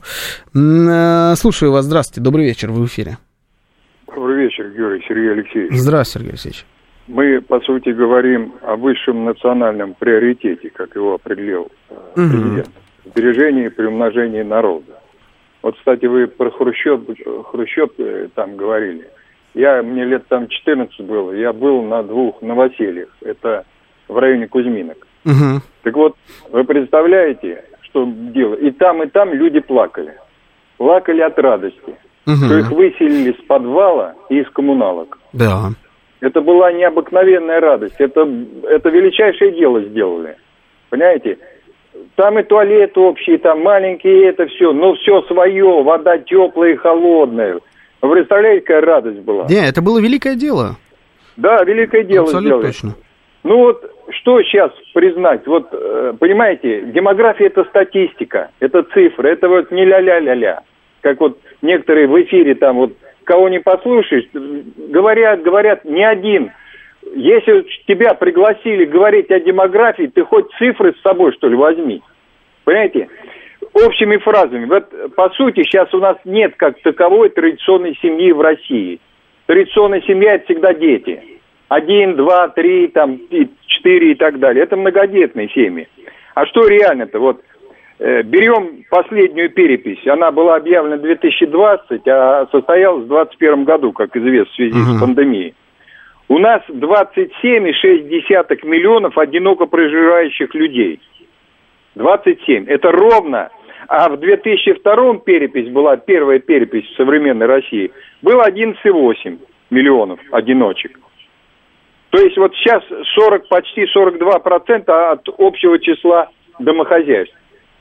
Слушаю вас, здравствуйте, добрый вечер, вы в эфире. Добрый вечер, Георгий, Сергей Алексеевич. Здравствуйте, Сергей Алексеевич. Мы, по сути, говорим о высшем национальном приоритете, как его определил президент. Угу. Сбережение и приумножение народа. Вот, кстати, вы про Хрущев, Хрущев там говорили. Я, мне лет там четырнадцать было, я был на двух новосельях, это в районе Кузьминок. Угу. Так вот, вы представляете, что дело? И там, и там люди плакали. Плакали от радости, угу. что их выселили с подвала и из коммуналок. Да. Это была необыкновенная радость, это, это величайшее дело сделали. Понимаете? Там и туалет общий, там маленькие, это все, но все свое, вода теплая и холодная. Вы представляете, какая радость была? Не, это было великое дело. Да, великое дело абсолютно сделали. Точно. Ну вот, что сейчас признать? Вот, понимаете, демография – это статистика, это цифры, это вот не ля-ля-ля-ля. Как вот некоторые в эфире там вот, кого не послушаешь, говорят, говорят, не один. Если тебя пригласили говорить о демографии, ты хоть цифры с собой, что ли, возьми. Понимаете? Общими фразами. Вот, по сути, сейчас у нас нет как таковой традиционной семьи в России. Традиционная семья – это всегда дети. Один, два, три, там, четыре и так далее. Это многодетные семьи. А что реально-то? Вот, э, берем последнюю перепись. Она была объявлена в две тысячи двадцатом, а состоялась в двадцать первом году, как известно, в связи uh-huh. с пандемией. У нас двадцать семь и шесть десятых миллионов одиноко проживающих людей. двадцать семь. Это ровно. А в две тысячи втором перепись была, первая перепись в современной России, было одиннадцать и восемь миллионов одиночек. То есть вот сейчас сорок, почти сорок два процента от общего числа домохозяйств.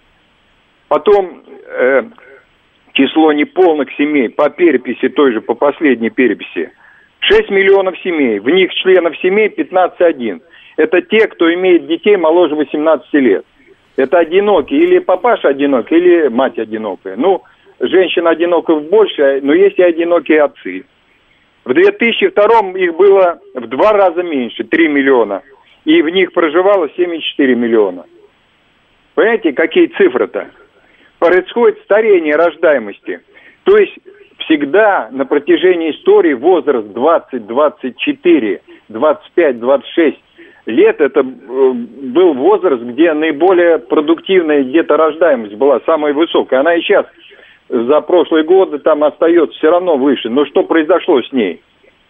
Потом э, число неполных семей по переписи, той же по последней переписи, шесть миллионов семей. В них членов семей пятнадцать и один. Это те, кто имеет детей моложе восемнадцати лет. Это одинокие, или папаша одинокий, или мать одинокая. Ну, женщин одиноких больше, но есть и одинокие отцы. В две тысячи втором их было в два раза меньше, три миллиона. И в них проживало семьдесят четыре миллиона. Понимаете, какие цифры-то? Происходит старение рождаемости. То есть всегда на протяжении истории возраст двадцать, двадцать четыре, двадцать пять, двадцать шесть лет это был возраст, где наиболее продуктивная где-то рождаемость была, самая высокая. Она и сейчас за прошлые годы там остается все равно выше. Но что произошло с ней?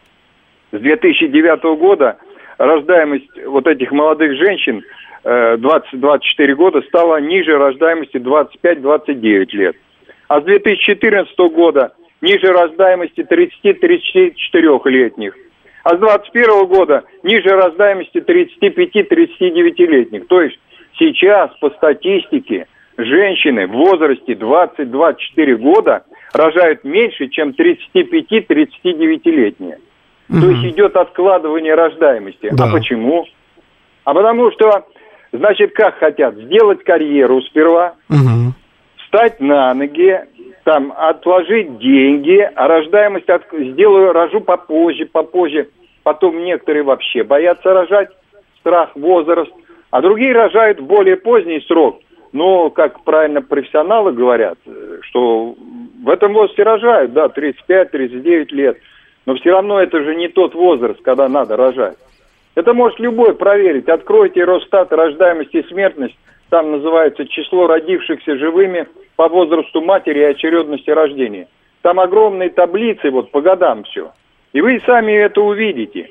С две тысячи девятого года рождаемость вот этих молодых женщин двадцать-двадцать четыре года стала ниже рождаемости двадцать пять - двадцать девять лет. А с две тысячи четырнадцатого года ниже рождаемости тридцати-тридцати четырёхлетних. А с двадцать первого года ниже рождаемости тридцати пяти - тридцати девятилетних. То есть сейчас по статистике женщины в возрасте двадцать - двадцать четыре года рожают меньше, чем тридцати пяти - тридцати девятилетние. Mm-hmm. То есть идет откладывание рождаемости. Да. А почему? А потому что, значит, как хотят? Сделать карьеру сперва, mm-hmm. встать на ноги, там, отложить деньги, а рождаемость от... сделаю, рожу попозже, попозже. Потом некоторые вообще боятся рожать, страх, возраст, а другие рожают в более поздний срок. Но, как правильно профессионалы говорят, что в этом возрасте рожают, да, тридцать пять - тридцать девять лет. Но все равно это же не тот возраст, когда надо рожать. Это может любой проверить. Откройте Росстат, рождаемость и смертность. Там называется число родившихся живыми по возрасту матери и очередности рождения. Там огромные таблицы, вот по годам все. И вы сами это увидите.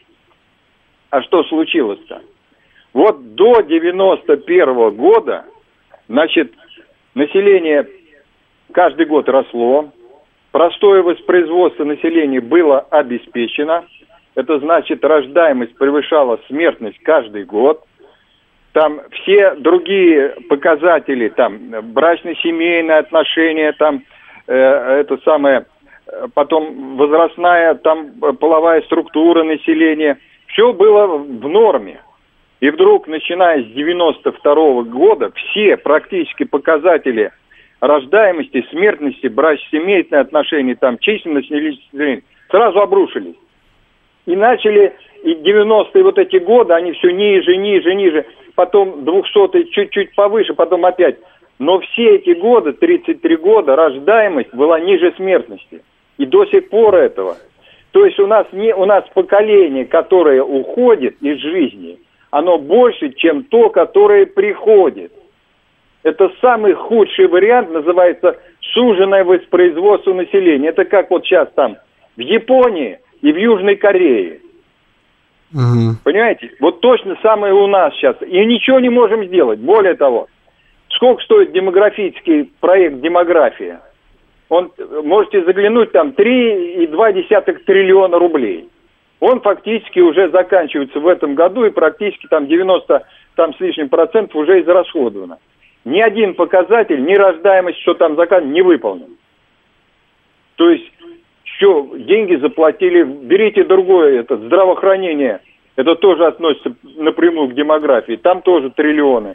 А что случилось-то? Вот до девяносто первого года, значит, население каждый год росло. Простое воспроизводство населения было обеспечено. Это значит, рождаемость превышала смертность каждый год. там все другие показатели, там брачно-семейные отношения, там э, это самое, потом возрастная, там половая структура населения, все было в норме. И вдруг, начиная с девяносто второго года, все практически показатели рождаемости, смертности, брачно-семейные отношения, там численность населения сразу обрушились. И начали, и девяностые вот эти годы, они все ниже, ниже, ниже, потом двухсотые чуть-чуть повыше, потом опять. Но все эти годы, тридцать три года, рождаемость была ниже смертности. И до сих пор этого. То есть у нас, не, у нас поколение, которое уходит из жизни, оно больше, чем то, которое приходит. Это самый худший вариант, называется суженное воспроизводство населения. Это как вот сейчас там в Японии и в Южной Корее. Угу. Понимаете? Вот точно самое у нас сейчас. И ничего не можем сделать. Более того, сколько стоит демографический проект «Демография»? Он, можете заглянуть, там три и два десятых триллиона рублей. Он фактически уже заканчивается в этом году, и практически там девяносто там, с лишним процентов уже израсходовано. Ни один показатель, ни рождаемость, что там заканчивается, не выполнен. То есть, все, деньги заплатили, берите другое, это здравоохранение, это тоже относится напрямую к демографии, там тоже триллионы.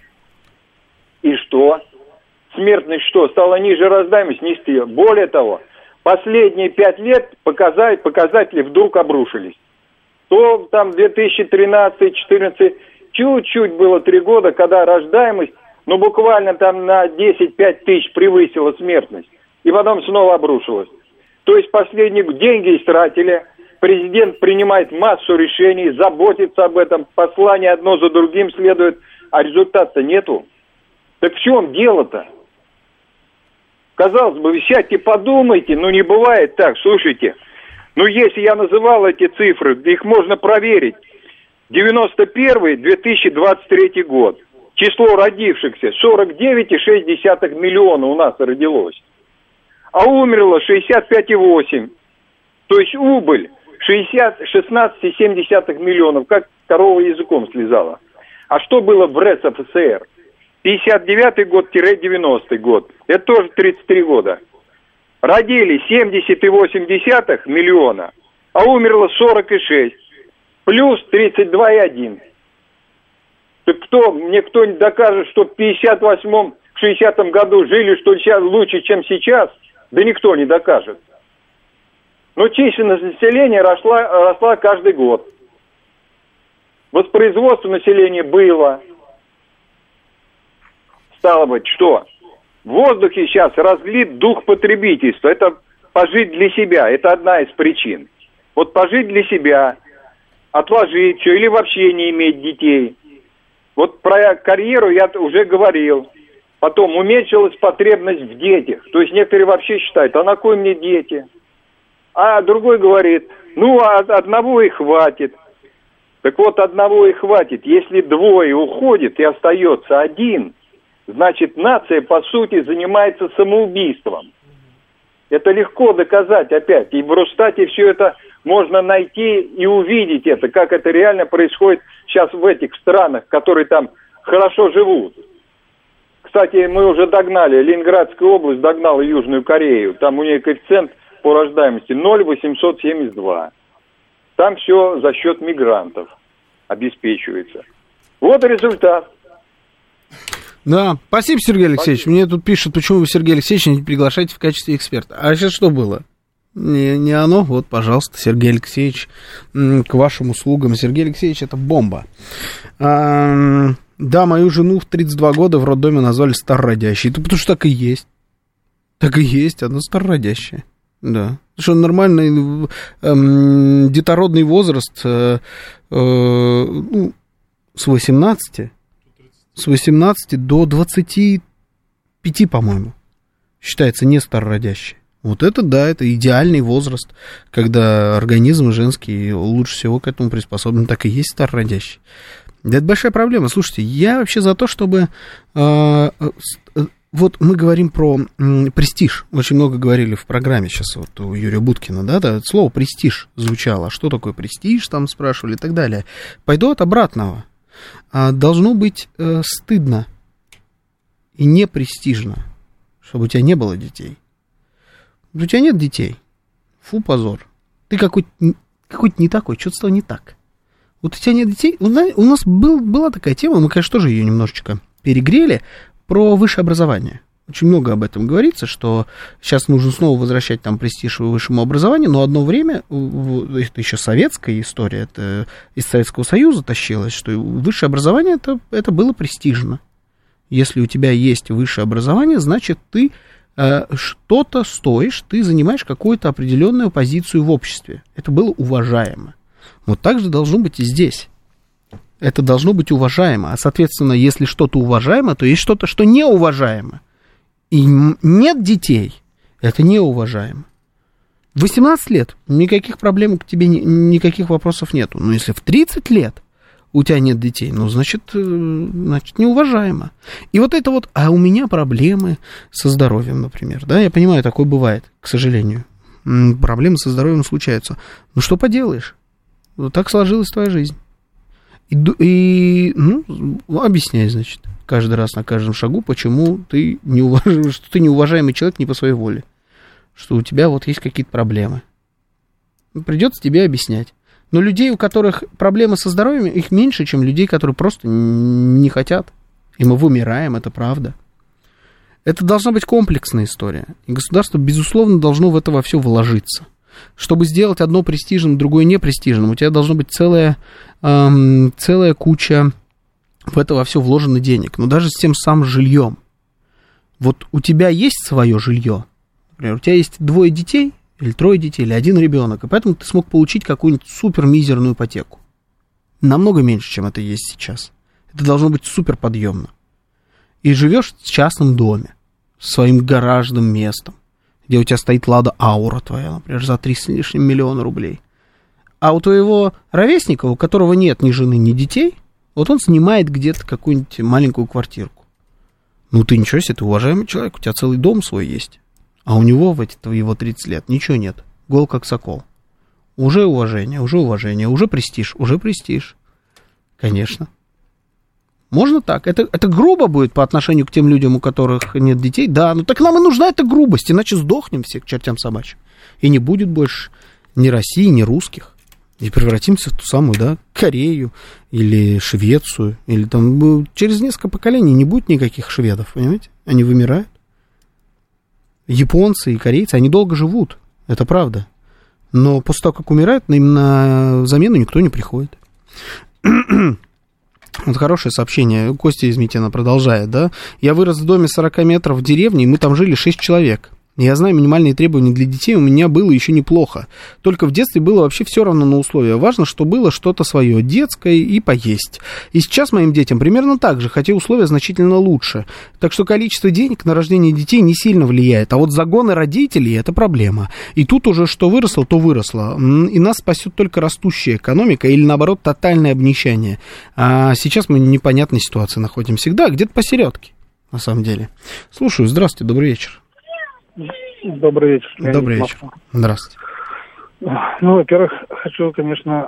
И что? Смертность что, стала ниже, рождаемость ниже? Более того, последние пять лет показатели, показатели вдруг обрушились. То там две тысячи тринадцатый — две тысячи четырнадцатый, чуть-чуть было три года, когда рождаемость, ну буквально там на десять-пять тысяч превысила смертность. И потом снова обрушилась. То есть последние деньги истратили, президент принимает массу решений, заботится об этом, послания одно за другим следует, а результата нету. Так в чем дело-то? Казалось бы, вы сядьте, подумайте, но не бывает так, слушайте. Ну, если я называл эти цифры, их можно проверить. девяносто первый — две тысячи двадцать третий год. Число родившихся сорок девять и шесть десятых миллиона у нас родилось. А умерло шестьдесят пять и восемь. То есть убыль шестьдесят, шестнадцать и семь десятых миллионов, как корова языком слезала. А что было в РСФСР? пятьдесят девятый год — девяностый год. Это тоже тридцать три года. Родили семьдесят и восемь десятых миллиона, а умерло сорок и шесть. Плюс тридцать два и один. Так кто, мне кто докажет, что в пятьдесят восьмом — шестидесятом году жили, что сейчас лучше, чем сейчас? Да никто не докажет. Но численность населения росла, росла каждый год. Воспроизводство населения было. Стало быть, что? В воздухе сейчас разлит дух потребительства. Это пожить для себя. Это одна из причин. Вот пожить для себя, отложить все или вообще не иметь детей. Вот про карьеру я уже говорил. Потом уменьшилась потребность в детях. То есть некоторые вообще считают, а на кой мне дети? А другой говорит, ну, а одного и хватит. Так вот, одного и хватит. Если двое уходит и остается один, значит, нация, по сути, занимается самоубийством. Это легко доказать опять. И в Росстате все это можно найти и увидеть это, как это реально происходит сейчас в этих странах, которые там хорошо живут. Кстати, мы уже догнали, Ленинградская область догнала Южную Корею. Там у нее коэффициент по рождаемости ноль целых восемьсот семьдесят два. Там все за счет мигрантов обеспечивается. Вот и результат. Да, спасибо, Сергей Алексеевич. Спасибо. Мне тут пишут, почему вы Сергея Алексеевича не приглашаете в качестве эксперта. А сейчас что было? Не, не оно. Вот, пожалуйста, Сергей Алексеевич, к вашим услугам. Сергей Алексеевич, это бомба. А, да, мою жену в тридцать два года в роддоме назвали старородящей. Это потому что так и есть. Так и есть, она старородящая. Да. Потому что нормальный эм, детородный возраст э, э, ну, с восемнадцати. С восемнадцати до двадцати пяти, по-моему, считается не старородящей. Вот это, да, это идеальный возраст, когда организм женский лучше всего к этому приспособлен, так и есть старородящий. Да, это большая проблема. Слушайте, я вообще за то, чтобы... Э, э, вот мы говорим про э, престиж. Очень много говорили в программе сейчас вот у Юрия Буткина, да, да, слово престиж звучало. А что такое престиж, там спрашивали и так далее. Пойду от обратного. должно быть э, стыдно и непрестижно, чтобы у тебя не было детей. У тебя нет детей. Фу, позор. Ты какой-то, какой-то не такой, что-то стало не так. Вот у тебя нет детей. У нас был, была такая тема, мы, конечно, тоже ее немножечко перегрели, про высшее образование. Очень много об этом говорится, что сейчас нужно снова возвращать там престиж высшему образованию, но одно время, это еще советская история, это из Советского Союза тащилось, что высшее образование это, это было престижно. Если у тебя есть высшее образование, значит, ты э, что-то стоишь, ты занимаешь какую-то определенную позицию в обществе. Это было уважаемо. Вот так же должно быть и здесь. Это должно быть уважаемо. А, соответственно, если что-то уважаемо, то есть что-то, что неуважаемо. И нет детей, это неуважаемо. В восемнадцать лет никаких проблем к тебе, никаких вопросов нету. Но если в тридцать лет у тебя нет детей, ну, значит, значит, неуважаемо. И вот это вот, а у меня проблемы со здоровьем, например, да, я понимаю, такое бывает, к сожалению. Проблемы со здоровьем случаются. Ну, что поделаешь? Вот так сложилась твоя жизнь. И, и ну, объясняй, значит, каждый раз на каждом шагу, почему ты не уважаешь, что ты неуважаемый человек не по своей воле, что у тебя вот есть какие-то проблемы. Придется тебе объяснять. Но людей, у которых проблемы со здоровьем, их меньше, чем людей, которые просто не хотят. И мы вымираем, это правда. Это должна быть комплексная история. И государство, безусловно, должно в это во все вложиться. Чтобы сделать одно престижным, другое непрестижным, у тебя должна быть целая, эм, целая куча в это во все вложено денег. Но даже с тем самым жильем. Вот у тебя есть свое жилье, например, у тебя есть двое детей, или трое детей, или один ребенок, и поэтому ты смог получить какую-нибудь супер-мизерную ипотеку. Намного меньше, чем это есть сейчас. Это должно быть супер подъемно. И живешь в частном доме, с своим гаражным местом, где у тебя стоит Лада Аура твоя, например, за три с лишним миллиона рублей. А у твоего ровесника, у которого нет ни жены, ни детей, вот он снимает где-то какую-нибудь маленькую квартирку. Ну ты ничего себе, ты уважаемый человек, у тебя целый дом свой есть. А у него в эти его тридцать лет ничего нет. Гол как сокол. Уже уважение, уже уважение, уже престиж, уже престиж. Конечно. Можно так. Это, это грубо будет по отношению к тем людям, у которых нет детей. Да, ну так нам и нужна эта грубость, иначе сдохнем все к чертям собачьим. И не будет больше ни России, ни русских. И превратимся в ту самую, да, Корею или Швецию. Или там через несколько поколений не будет никаких шведов, понимаете? Они вымирают. Японцы и корейцы, они долго живут. Это правда. Но после того, как умирают, им на замену никто не приходит. Вот хорошее сообщение. Костя из Митина продолжает, да. Я вырос в доме сорок метров в деревне, и мы там жили шесть человек. Я знаю, минимальные требования для детей у меня было еще неплохо. Только в детстве было вообще все равно на условия. Важно, что было что-то свое, детское и поесть. И сейчас моим детям примерно так же, хотя условия значительно лучше. Так что количество денег на рождение детей не сильно влияет. А вот загоны родителей – это проблема. И тут уже что выросло, то выросло. И нас спасет только растущая экономика или, наоборот, тотальное обнищание. А сейчас мы в непонятной ситуации находимся. Да, где-то посередке, на самом деле. Слушаю. Здравствуйте, добрый вечер. Добрый вечер. Добрый вечер. Здравствуйте. Ну, во-первых, хочу, конечно,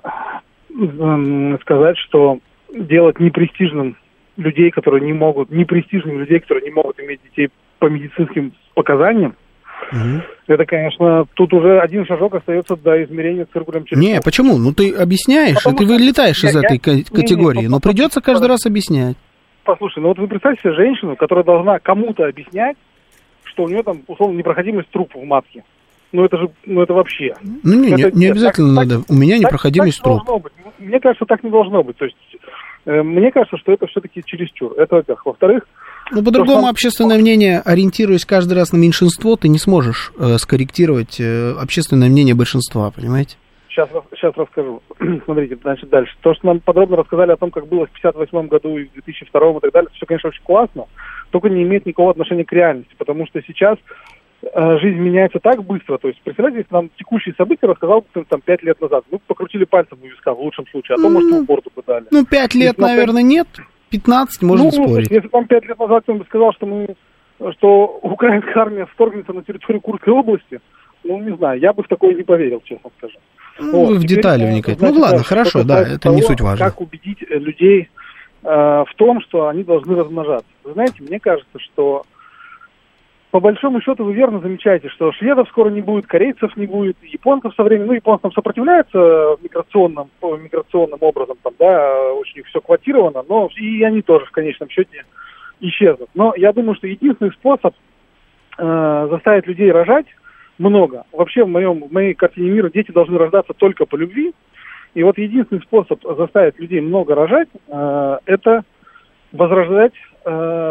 сказать, что делать непрестижным людей, которые не могут, непрестижным людей, которые не могут иметь детей по медицинским показаниям, угу. Это, конечно, тут уже один шажок остается до измерения циркулем через... Не, почему? Ну, ты объясняешь, Потому и ты вылетаешь я, из я, этой я, категории, не, не, но придется каждый раз объяснять. Послушай, ну вот вы представьте себе женщину, которая должна кому-то объяснять, что у нее там, условно, непроходимость труб в матке. Ну, это же, ну, это вообще. Ну, не, это, не, не обязательно так, надо. Так, у меня непроходимость труб. Мне кажется, так не должно быть. То есть, э, мне кажется, что это все-таки чересчур. Это, во-первых. Во-вторых... Ну, по-другому, то, общественное что... мнение, ориентируясь каждый раз на меньшинство, ты не сможешь э, скорректировать э, общественное мнение большинства, понимаете? Сейчас, сейчас расскажу. Смотрите, значит, дальше. То, что нам подробно рассказали о том, как было в пятьдесят восьмом году и в две тысячи втором и так далее, все, конечно, очень классно, только не имеет никакого отношения к реальности, потому что сейчас э, жизнь меняется так быстро. То есть, представляете, если нам текущие события рассказал бы там пять лет назад, мы покрутили пальцем у виска в лучшем случае, а то, может, в борду бы дали. Ну, пять лет, если наверное, пять... нет, пятнадцать можно ну, спорить. Если там пять лет назад кто-нибудь сказал, что мы, что украинская армия вторгнется на территорию Курской области, ну, не знаю, я бы в такое не поверил, честно скажу. Ну, вот, в детали вникать. Ну, ладно, хорошо, да, это того, не суть важно. Как убедить людей э, в том, что они должны размножаться. Вы знаете, мне кажется, что по большому счету вы верно замечаете, что шведов скоро не будет, корейцев не будет, японцев со временем, ну, японцы там сопротивляются миграционным, миграционным образом, там, да, очень все квотировано, но и они тоже в конечном счете исчезнут. Но я думаю, что единственный способ э, заставить людей рожать много, вообще в, моем, в моей картине мира дети должны рождаться только по любви, и вот единственный способ заставить людей много рожать, э, это возрождать э,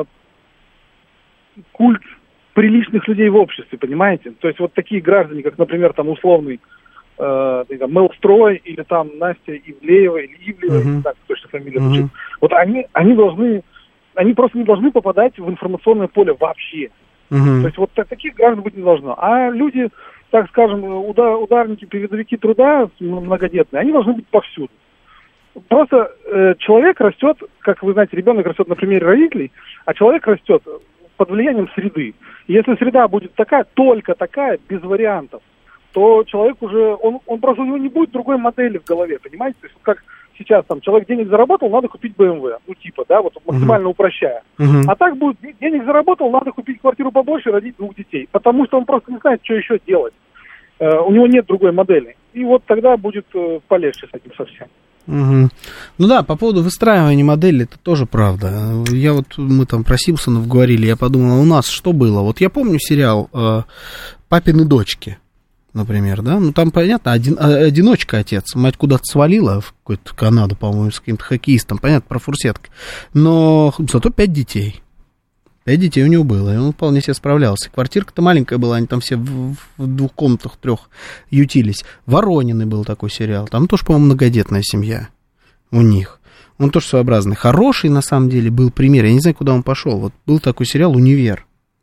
культ приличных людей в обществе, понимаете? То есть вот такие граждане, как, например, там условный э, там, Мелстрой или там Настя Ивлеева или Ивлеева, uh-huh. не знаю, как точно фамилия звучит. Uh-huh. Вот они, они должны, они просто не должны попадать в информационное поле вообще. Uh-huh. То есть вот так, таких граждан быть не должно. А люди, так скажем, удар, ударники, передовики труда многодетные, они должны быть повсюду. Просто э, человек растет, как вы знаете, ребенок растет на примере родителей, а человек растет под влиянием среды. И если среда будет такая, только такая, без вариантов, то человек уже, он, он просто, у него не будет другой модели в голове, понимаете? То есть как сейчас там человек денег заработал, надо купить бэ эм вэ, ну типа, да, вот максимально uh-huh. упрощая. Uh-huh. А так будет, денег заработал, надо купить квартиру побольше и родить двух детей, потому что он просто не знает, что еще делать. Uh, у него нет другой модели. И вот тогда будет uh, полегче с этим совсем. Угу. Ну да, по поводу выстраивания модели, это тоже правда. Я вот, мы там про Симпсонов говорили, я подумал, а у нас что было? Вот я помню сериал э, «Папины дочки», например, да? Ну там, понятно, один, одиночка отец, мать куда-то свалила в какую-то Канаду, по-моему, с каким-то хоккеистом, понятно, про фурсетки. Но зато пять детей. Пять детей у него было, и он вполне себе справлялся. Квартирка-то маленькая была, они там все в, в двух комнатах, трех ютились. Воронины был такой сериал, там тоже, по-моему, многодетная семья у них. Он тоже своеобразный. Хороший, на самом деле, был пример, я не знаю, куда он пошел. Вот был такой сериал «Универ».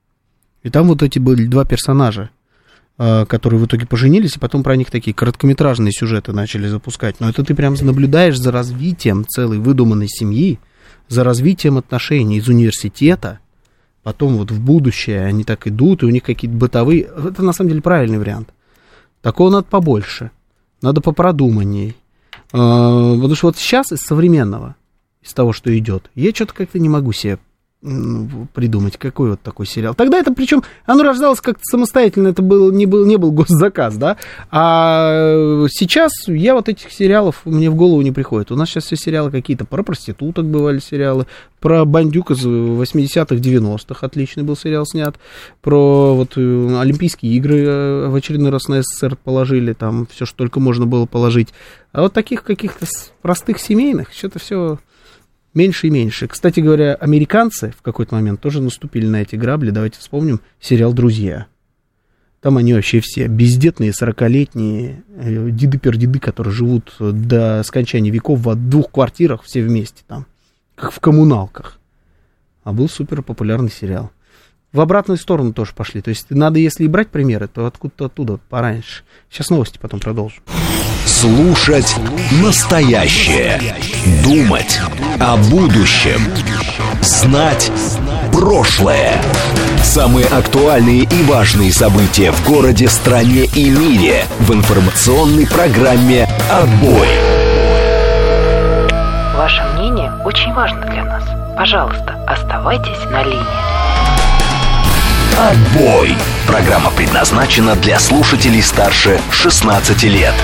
И там вот эти были два персонажа, которые в итоге поженились, и потом про них такие короткометражные сюжеты начали запускать. Но это ты прям наблюдаешь за развитием целой выдуманной семьи, за развитием отношений из университета. Потом вот в будущее они так идут, и у них какие-то бытовые... Это на самом деле правильный вариант. Такого надо побольше. Надо попродуманней. Потому что вот сейчас из современного, из того, что идет, я что-то как-то не могу себе придумать, какой вот такой сериал. Тогда это, причем, оно рождалось как-то самостоятельно, это был, не, был, не был госзаказ, да, а сейчас я вот этих сериалов, мне в голову не приходит. У нас сейчас все сериалы какие-то, про проституток бывали сериалы, про бандюк из восьмидесятых, девяностых, отличный был сериал снят, про вот Олимпийские игры в очередной раз на СССР положили, там все, что только можно было положить. А вот таких каких-то простых семейных, что-то все... меньше и меньше. Кстати говоря, американцы в какой-то момент тоже наступили на эти грабли. Давайте вспомним сериал «Друзья». Там они вообще все бездетные, сорокалетние деды-пердеды, которые живут до скончания веков в двух квартирах все вместе там, как в коммуналках. А был супер популярный сериал. В обратную сторону тоже пошли. То есть надо, если и брать примеры, то откуда-то оттуда пораньше. Сейчас новости, потом продолжим. Слушать настоящее. Думать о будущем. Знать прошлое. Самые актуальные и важные события в городе, стране и мире в информационной программе «Отбой». Ваше мнение очень важно для нас. Пожалуйста, оставайтесь на линии. «Отбой». Программа предназначена для слушателей старше шестнадцати лет.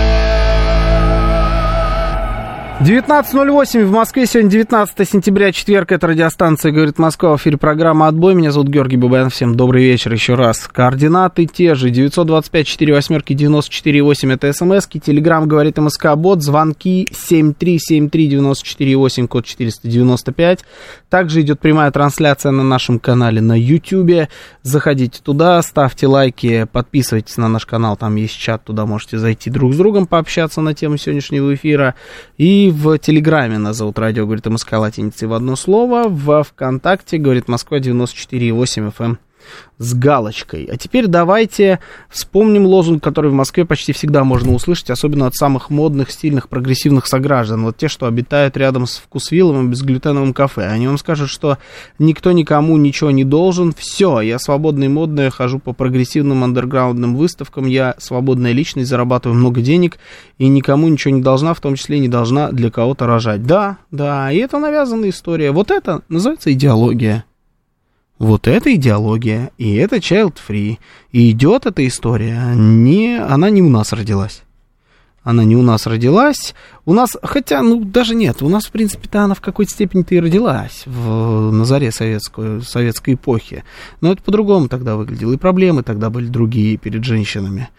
девятнадцать ноль восемь в Москве, сегодня девятнадцатое сентября, четверг, это радиостанция «Говорит Москва», в эфире программа «Отбой», меня зовут Георгий Бабаян, всем добрый вечер еще раз. Координаты те же, девятьсот двадцать пять четыре восьмерки девяносто четыре восемь, это смски, телеграмм «Говорит МСК Бот», звонки семь три семь три девяносто четыре восемь, код четыреста девяносто пять, также идет прямая трансляция на нашем канале на Ютьюбе, заходите туда, ставьте лайки, подписывайтесь на наш канал, там есть чат, туда можете зайти друг с другом пообщаться на тему сегодняшнего эфира, и в Телеграме нас зовут «Радио», говорит МСК, латиницей в одно слово. В ВКонтакте, говорит Москва, девяносто четыре восемь эф эм С галочкой. А теперь давайте вспомним лозунг, который в Москве почти всегда можно услышать, особенно от самых модных, стильных, прогрессивных сограждан. Вот те, что обитают рядом с Вкусвиллом и безглютеновым кафе. Они вам скажут, что никто никому ничего не должен. Все, я свободная и модная, хожу по прогрессивным андерграундным выставкам, я свободная личность, зарабатываю много денег и никому ничего не должна, в том числе не должна для кого-то рожать. Да, да, и это навязанная история. Вот это называется идеология. Вот это идеология, и это child-free. И идет эта история, не, она не у нас родилась. Она не у нас родилась. У нас, хотя, ну, даже нет, у нас, в принципе-то, она в какой-то степени-то и родилась в, на заре советской, советской эпохи. Но это по-другому тогда выглядело, и проблемы тогда были другие перед женщинами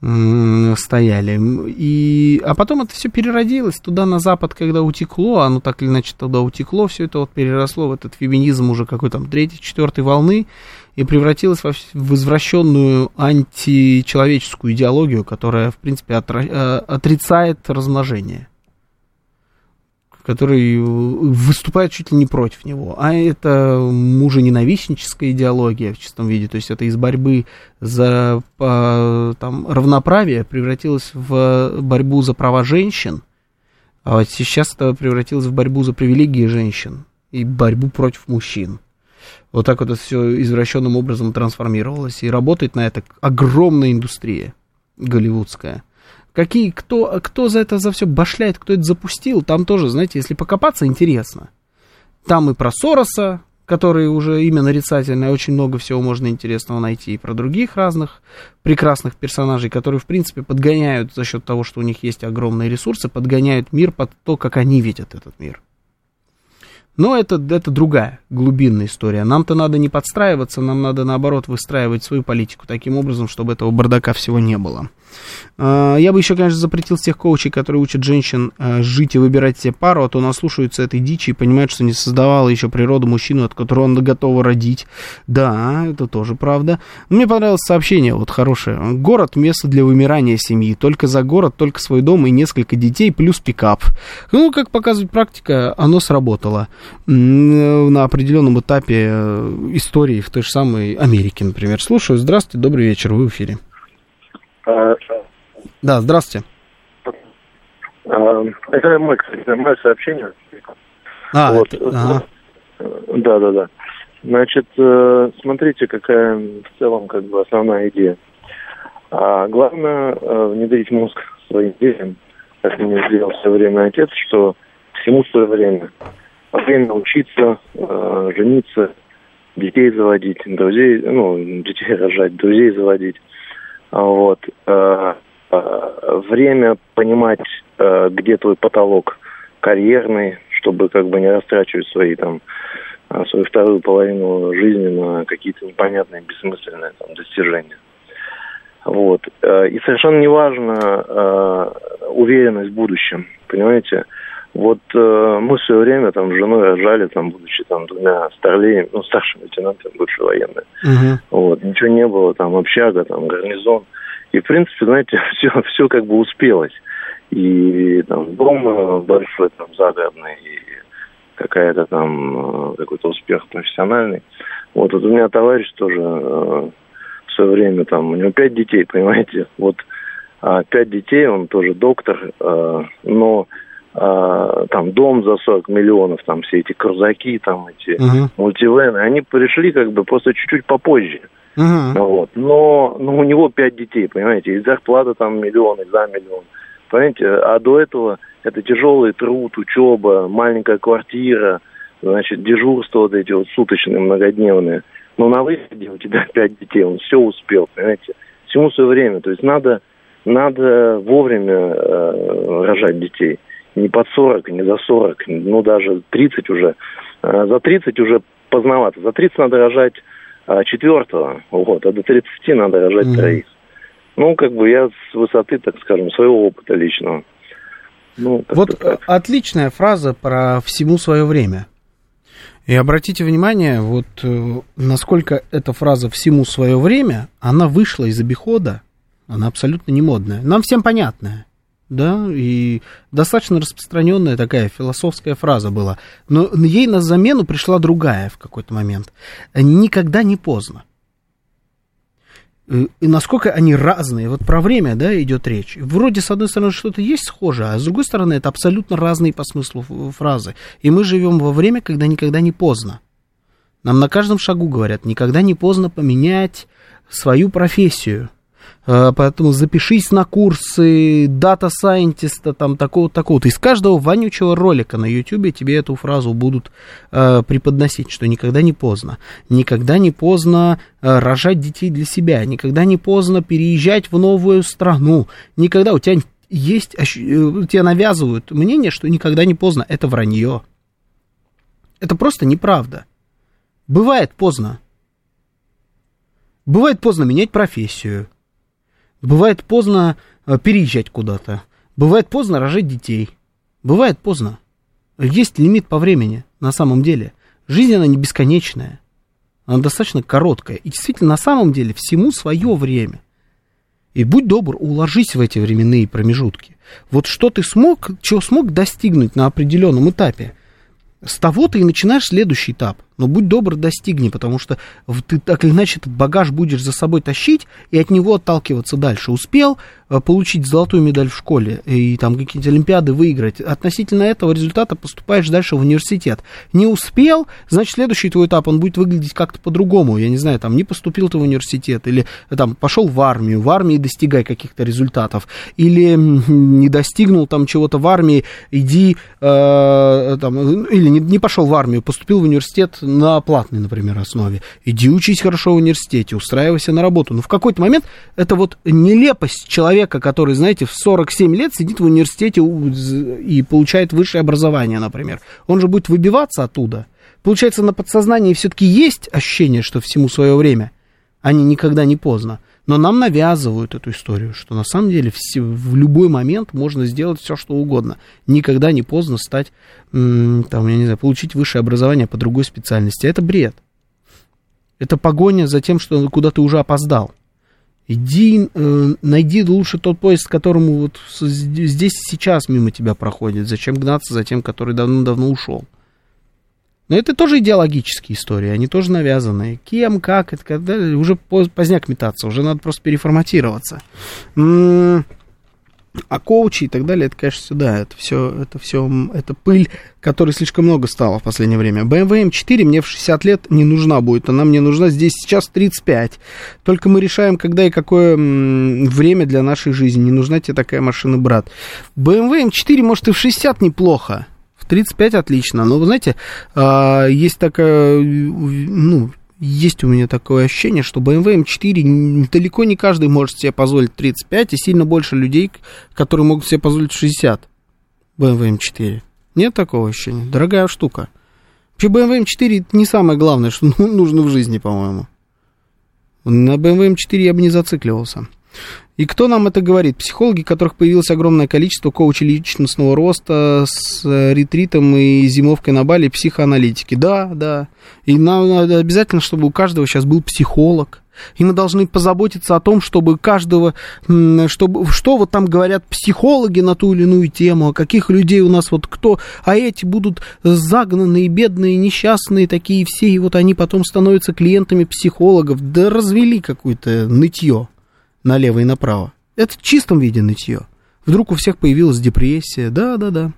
стояли. И, а потом это все переродилось туда, на Запад, когда утекло, оно так или иначе туда утекло, все это вот переросло в этот феминизм уже какой-то там третьей, четвертой волны и превратилось в, в извращенную античеловеческую идеологию, которая, в принципе, отра, отрицает размножение, который выступает чуть ли не против него. А это мужененавистническая идеология в чистом виде, то есть это из борьбы за там, равноправие превратилось в борьбу за права женщин, а вот сейчас это превратилось в борьбу за привилегии женщин и борьбу против мужчин. Вот так вот это все извращенным образом трансформировалось, и работает на это огромная индустрия голливудская. Какие, кто, кто за это за все башляет, кто это запустил, там тоже, знаете, если покопаться, интересно. Там и про Сороса, который уже имя нарицательное, очень много всего можно интересного найти, и про других разных прекрасных персонажей, которые, в принципе, подгоняют за счет того, что у них есть огромные ресурсы, подгоняют мир под то, как они видят этот мир. Но это, это другая глубинная история. Нам-то надо не подстраиваться, нам надо, наоборот, выстраивать свою политику таким образом, чтобы этого бардака всего не было. Я бы еще, конечно, запретил тех коучей, которые учат женщин жить и выбирать себе пару, а то наслушаются этой дичи и понимают, что не создавала еще природа мужчину, от которого он готов родить. Да, это тоже правда. Но мне понравилось сообщение, вот хорошее. Город — место для вымирания семьи. Только за город, только свой дом и несколько детей, плюс пикап. Ну, как показывает практика, оно сработало на определенном этапе истории в той же самой Америке, например. Слушаю. Здравствуйте, добрый вечер, вы в эфире. Да, здравствуйте. Это мое, кстати, мое сообщение. А, вот. это, ага. Да, да, да. Значит, смотрите, какая в целом как бы основная идея. А главное внедрить мозг своим детям, как мне сделал в свое время отец, что всему свое время. Время учиться, жениться, детей заводить, друзей, ну, детей рожать, друзей заводить. Вот. Время понимать, где твой потолок карьерный, чтобы как бы не растрачивать свои там свою вторую половину жизни на какие-то непонятные, бессмысленные там достижения. Вот. И совершенно не важно уверенность в будущем, понимаете? Вот мы в свое время там с женой рожали, там, будучи там двумя старлеями, ну, старшим лейтенантом, бывшие военные. Uh-huh. Вот, ничего не было, там, общага, там, гарнизон. И, в принципе, знаете, все, все как бы успелось. И там дом большой, там, загородный, и какая-то там, какой-то успех профессиональный. Вот, вот у меня товарищ тоже в свое время, там, у него пять детей, понимаете, вот, пять детей, он тоже доктор, но там дом за сорок миллионов, там все эти крузаки, там эти uh-huh. мультивены, они пришли как бы просто чуть-чуть попозже. Uh-huh. Вот. Но, но у него пять детей, понимаете, и зарплата там миллион, и за миллион. Понимаете, а до этого это тяжелый труд, учеба, маленькая квартира, значит, дежурство вот эти вот суточные, многодневные. Но на выходе у тебя пять детей, он все успел, понимаете, всему свое время. То есть надо, надо вовремя э, рожать детей. Не под сорок, не за сорок, ну даже тридцать уже. За тридцать уже поздновато. За тридцать надо рожать четвертого, вот, а до тридцати надо рожать mm-hmm. троих. Ну, как бы я с высоты, так скажем, своего опыта личного. Ну, вот так. Отличная фраза про всему свое время. И обратите внимание, вот насколько эта фраза «всему свое время», она вышла из обихода, она абсолютно не модная. Нам всем понятная. Да, и достаточно распространенная такая философская фраза была. Но ей на замену пришла другая в какой-то момент. Никогда не поздно. И насколько они разные. Вот про время, да, идет речь. Вроде, с одной стороны, что-то есть схожее, а с другой стороны, это абсолютно разные по смыслу фразы. И мы живем во время, когда никогда не поздно. Нам на каждом шагу говорят, никогда не поздно поменять свою профессию. Поэтому запишись на курсы дата-сайентиста, там, такого-то, такого-то. Из каждого вонючего ролика на Ютубе тебе эту фразу будут э, преподносить, что никогда не поздно. Никогда не поздно э, рожать детей для себя. Никогда не поздно переезжать в новую страну. Никогда у тебя есть, тебе навязывают мнение, что никогда не поздно. Это вранье. Это просто неправда. Бывает поздно. Бывает поздно менять профессию. Бывает поздно переезжать куда-то. Бывает поздно рожать детей. Бывает поздно. Есть лимит по времени, на самом деле. Жизнь, она не бесконечная. Она достаточно короткая. И действительно, на самом деле, всему свое время. И будь добр, уложись в эти временные промежутки. Вот что ты смог, чего смог достигнуть на определенном этапе, с того ты и начинаешь следующий этап. Но будь добр, достигни, потому что ты так или иначе этот багаж будешь за собой тащить и от него отталкиваться дальше. Успел получить золотую медаль в школе и там какие-то олимпиады выиграть. Относительно этого результата поступаешь дальше в университет. Не успел, значит, следующий твой этап, он будет выглядеть как-то по-другому. Я не знаю, там, не поступил ты в университет, или там пошел в армию, в армии достигай каких-то результатов, или не достигнул там чего-то в армии, иди, э, там, или не, не пошел в армию, поступил в университет на платной, например, основе. Иди учись хорошо в университете, устраивайся на работу. Но в какой-то момент это вот нелепость человека, который, знаете, в сорок семь лет сидит в университете и получает высшее образование, например. Он же будет выбиваться оттуда. Получается, на подсознании все-таки есть ощущение, что всему свое время, а не никогда не поздно. Но нам навязывают эту историю, что на самом деле в любой момент можно сделать все, что угодно. Никогда не поздно стать, там, я не знаю, получить высшее образование по другой специальности. Это бред. Это погоня за тем, что куда ты уже опоздал. Иди, э, найди лучше тот поезд, которому вот здесь сейчас мимо тебя проходит. Зачем гнаться за тем, который давно-давно ушел? Но это тоже идеологические истории, они тоже навязанные. Кем, как, это когда уже поздняк метаться, уже надо просто переформатироваться. М-м- а коучи и так далее, это, конечно, сюда, это все, это все, это пыль, которой слишком много стало в последнее время. бэ эм вэ эм четыре мне в шестьдесят лет не нужна будет, она мне нужна здесь сейчас тридцать пять. Только мы решаем, когда и какое м- время для нашей жизни. Не нужна тебе такая машина, брат. бэ эм вэ эм четыре, может, и в шестьдесят неплохо. тридцать пять отлично, но вы знаете, есть такая, ну, есть у меня такое ощущение, что бэ эм вэ эм четыре далеко не каждый может себе позволить тридцать пять, и сильно больше людей, которые могут себе позволить шестьдесят бэ эм вэ эм четыре. Нет такого ощущения? Дорогая штука. Вообще бэ эм вэ эм четыре не самое главное, что нужно в жизни, по-моему. На бэ эм вэ эм четыре я бы не зацикливался. И кто нам это говорит? Психологи, которых появилось огромное количество, коучей личностного роста с ретритом и зимовкой на Бали, психоаналитики. Да, да. И нам надо обязательно, чтобы у каждого сейчас был психолог. И мы должны позаботиться о том, чтобы каждого, чтобы, что вот там говорят психологи на ту или иную тему, а каких людей у нас вот кто, а эти будут загнанные, бедные, несчастные такие все, и вот они потом становятся клиентами психологов. Да развели какое-то нытье налево и направо. Это в чистом виде нытье. Вдруг у всех появилась депрессия. Да, да, да.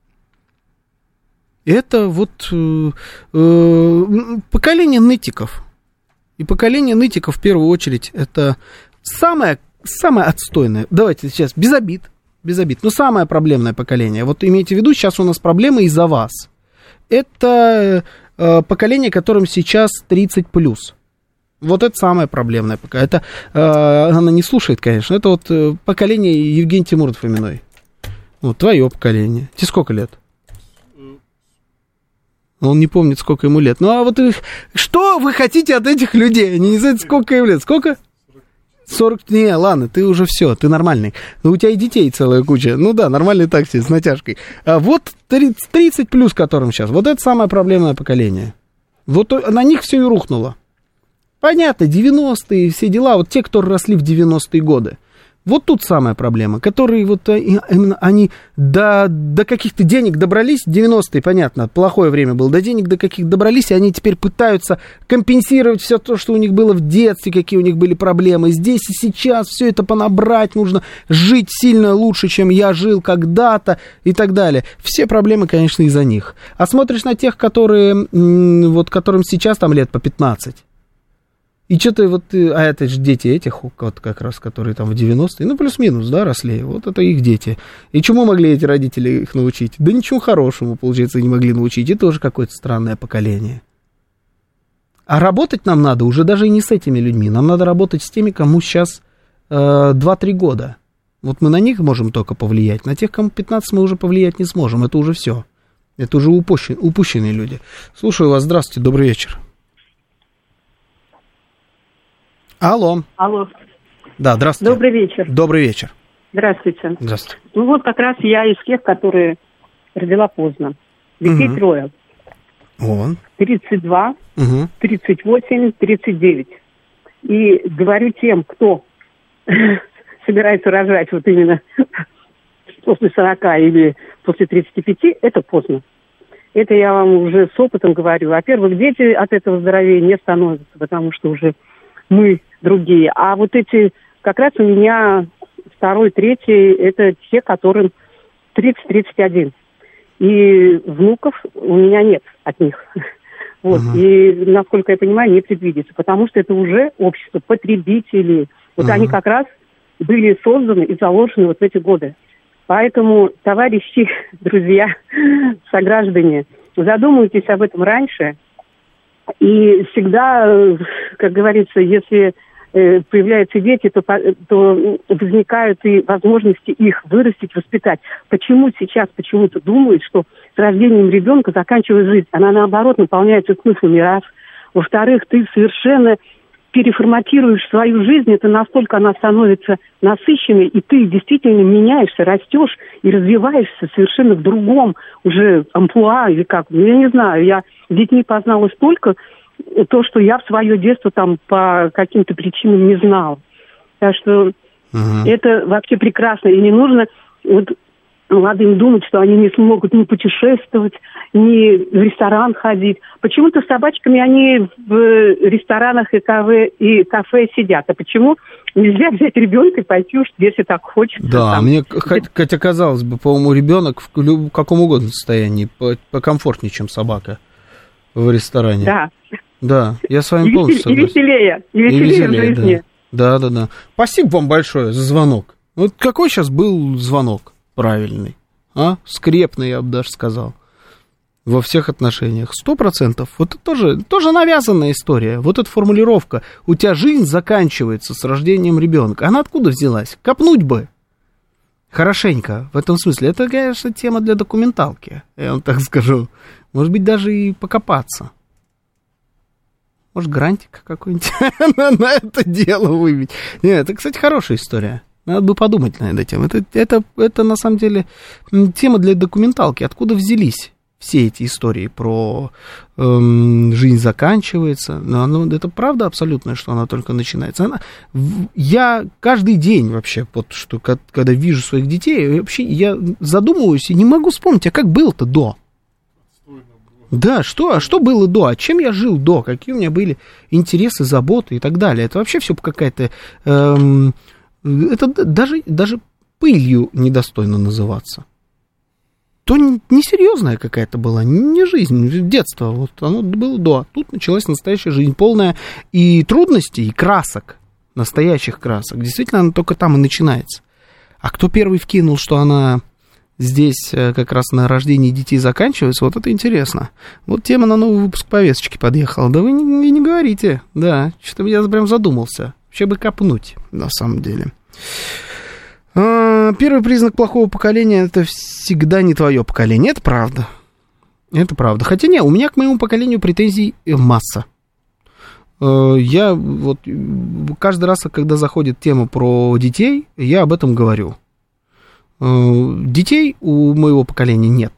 Это вот э, э, поколение нытиков. И поколение нытиков, в первую очередь, это самое, самое отстойное. Давайте сейчас без обид. Без обид. Но самое проблемное поколение. Вот имейте в виду, сейчас у нас проблемы из-за вас. Это э, поколение, которым сейчас тридцать плюс. Вот это самое проблемное пока. Это, э, она не слушает, конечно. Это вот э, поколение Евгений Тимуров именной. Вот твое поколение. Тебе сколько лет? Он не помнит, сколько ему лет. Ну, а вот их, что вы хотите от этих людей? Они не знают, сколько им лет. Сколько? сорок. Не, ладно, ты уже все, ты нормальный. Но у тебя и детей целая куча. Ну да, нормальный такси с натяжкой. А вот тридцать, тридцать плюс, которым сейчас. Вот это самое проблемное поколение. Вот на них все и рухнуло. Понятно, девяностые, все дела, вот те, кто росли в девяностые годы. Вот тут самая проблема, которые вот именно они до, до каких-то денег добрались, девяностые, понятно, плохое время было, до денег до каких добрались, и они теперь пытаются компенсировать все то, что у них было в детстве, какие у них были проблемы. Здесь и сейчас все это понабрать, нужно жить сильно лучше, чем я жил когда-то и так далее. Все проблемы, конечно, из-за них. А смотришь на тех, которые, вот, которым сейчас там лет по пятнадцать, и что-то вот, а это же дети этих, вот как раз, которые там в девяностые, ну, плюс-минус, да, росли, вот это их дети. И чему могли эти родители их научить? Да ничего хорошему, получается, не могли научить. И тоже какое-то странное поколение. А работать нам надо уже даже и не с этими людьми. Нам надо работать с теми, кому сейчас э, два-три года. Вот мы на них можем только повлиять. На тех, кому пятнадцать, мы уже повлиять не сможем. Это уже все. Это уже упущен, упущенные люди. Слушаю вас, здравствуйте, добрый вечер. Алло. Алло. Да, здравствуйте. Добрый вечер. Добрый вечер. Здравствуйте. Здравствуйте. Ну вот как раз я из тех, которые родила поздно. Детей угу. трое. Он. тридцать два, угу. тридцать восемь, тридцать девять. И говорю тем, кто собирается рожать вот именно после сорока или после тридцати пяти, это поздно. Это я вам уже с опытом говорю. Во-первых, дети от этого здоровее не становятся, потому что уже мы другие. А вот эти, как раз у меня второй, третий, это те, которым тридцать-тридцать один. И внуков у меня нет от них. Вот. Uh-huh. И, насколько я понимаю, не предвидится. Потому что это уже общество потребителей. Вот uh-huh. они как раз были созданы и заложены вот в эти годы. Поэтому, товарищи, друзья, сограждане, задумайтесь об этом раньше. И всегда, как говорится, если э, появляются дети, то, то возникают и возможности их вырастить, воспитать. Почему сейчас почему-то думают, что с рождением ребенка заканчивается жизнь? Она, наоборот, наполняется смыслами, раз. Во-вторых, ты совершенно переформатируешь свою жизнь, это настолько она становится насыщенной, и ты действительно меняешься, растешь и развиваешься совершенно в другом уже амплуа, или как, ну, я не знаю, я с детьми познала столько, то, что я в свое детство там по каким-то причинам не знала. Так что uh-huh. это вообще прекрасно, и не нужно вот молодым думать, что они не смогут ни путешествовать, ни в ресторан ходить. Почему-то с собачками они в ресторанах и кафе, и кафе сидят. А почему нельзя взять ребенка и пойти уж, если так хочется? Да, там. Мне, хотя, казалось бы, по-моему, ребенок в, в каком угодно состоянии покомфортнее, чем собака в ресторане. Да. Да, я с вами и полностью согласен. И веселее, и веселее, и веселее в жизни. Да, да, да. Спасибо вам большое за звонок. Вот какой сейчас был звонок? Правильный, а? Скрепный, я бы даже сказал. Во всех отношениях. Сто процентов. Вот это тоже, тоже навязанная история. Вот эта формулировка. У тебя жизнь заканчивается с рождением ребенка. Она откуда взялась? Копнуть бы. Хорошенько. В этом смысле. Это, конечно, тема для документалки. Я вам так скажу. Может быть, даже и покопаться. Может, грантик какой-нибудь на это дело выбить. Нет, это, кстати, хорошая история. Надо бы подумать на эту тему. Это, это, это, на самом деле, тема для документалки. Откуда взялись все эти истории про эм, жизнь заканчивается? Но оно, это правда абсолютно, что она только начинается. Она, я каждый день вообще, вот, что, когда вижу своих детей, вообще я задумываюсь и не могу вспомнить, а как было-то до? Да, что, а что было до? А чем я жил до? Какие у меня были интересы, заботы и так далее? Это вообще все какая-то... Эм, это даже, даже пылью недостойно называться. То несерьезная какая-то была, не жизнь, детство. Вот оно было до. А тут началась настоящая жизнь, полная и трудностей, и красок, настоящих красок. Действительно, она только там и начинается. А кто первый вкинул, что она здесь как раз на рождении детей заканчивается, вот это интересно. Вот тема на новый выпуск повесточки подъехала. Да вы не, вы не говорите. Да, что-то я прям задумался. Вообще бы копнуть, на самом деле. Первый признак плохого поколения — это всегда не твое поколение. Это правда. Это правда. Хотя нет, у меня к моему поколению претензий масса. Я вот каждый раз, когда заходит тема про детей, я об этом говорю. Детей у моего поколения нет.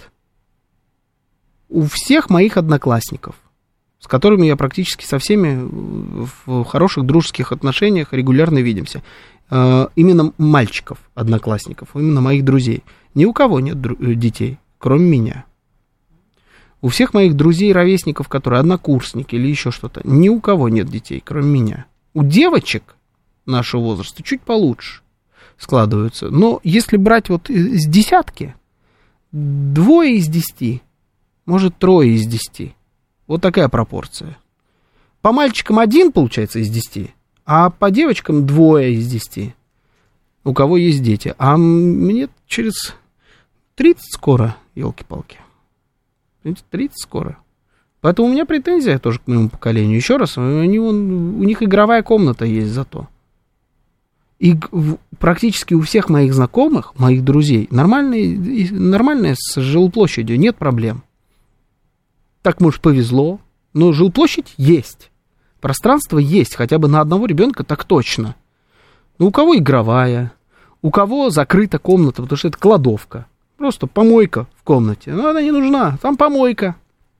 У всех моих одноклассников, с которыми я практически со всеми в хороших дружеских отношениях регулярно видимся. именно мальчиков, одноклассников, именно моих друзей. Ни у кого нет дру- детей, кроме меня. У всех моих друзей, ровесников, которые однокурсники или еще что-то, ни у кого нет детей, кроме меня. У девочек нашего возраста чуть получше складываются. Но если брать вот из десятки, двое из десяти, может, трое из десяти. Вот такая пропорция. По мальчикам один, получается, из десяти, а по девочкам двое из десяти, у кого есть дети. А мне через тридцать скоро, елки-палки. тридцать скоро. Поэтому у меня претензия тоже к моему поколению. Еще раз, они, у них игровая комната есть зато. И практически у всех моих знакомых, моих друзей, нормальные, нормальные с жилплощадью, нет проблем. Так, может, повезло, но жилплощадь есть. Пространство есть, хотя бы на одного ребенка так точно. Ну, у кого игровая, у кого закрыта комната, потому что это кладовка. Просто помойка в комнате. Но она не нужна, там помойка.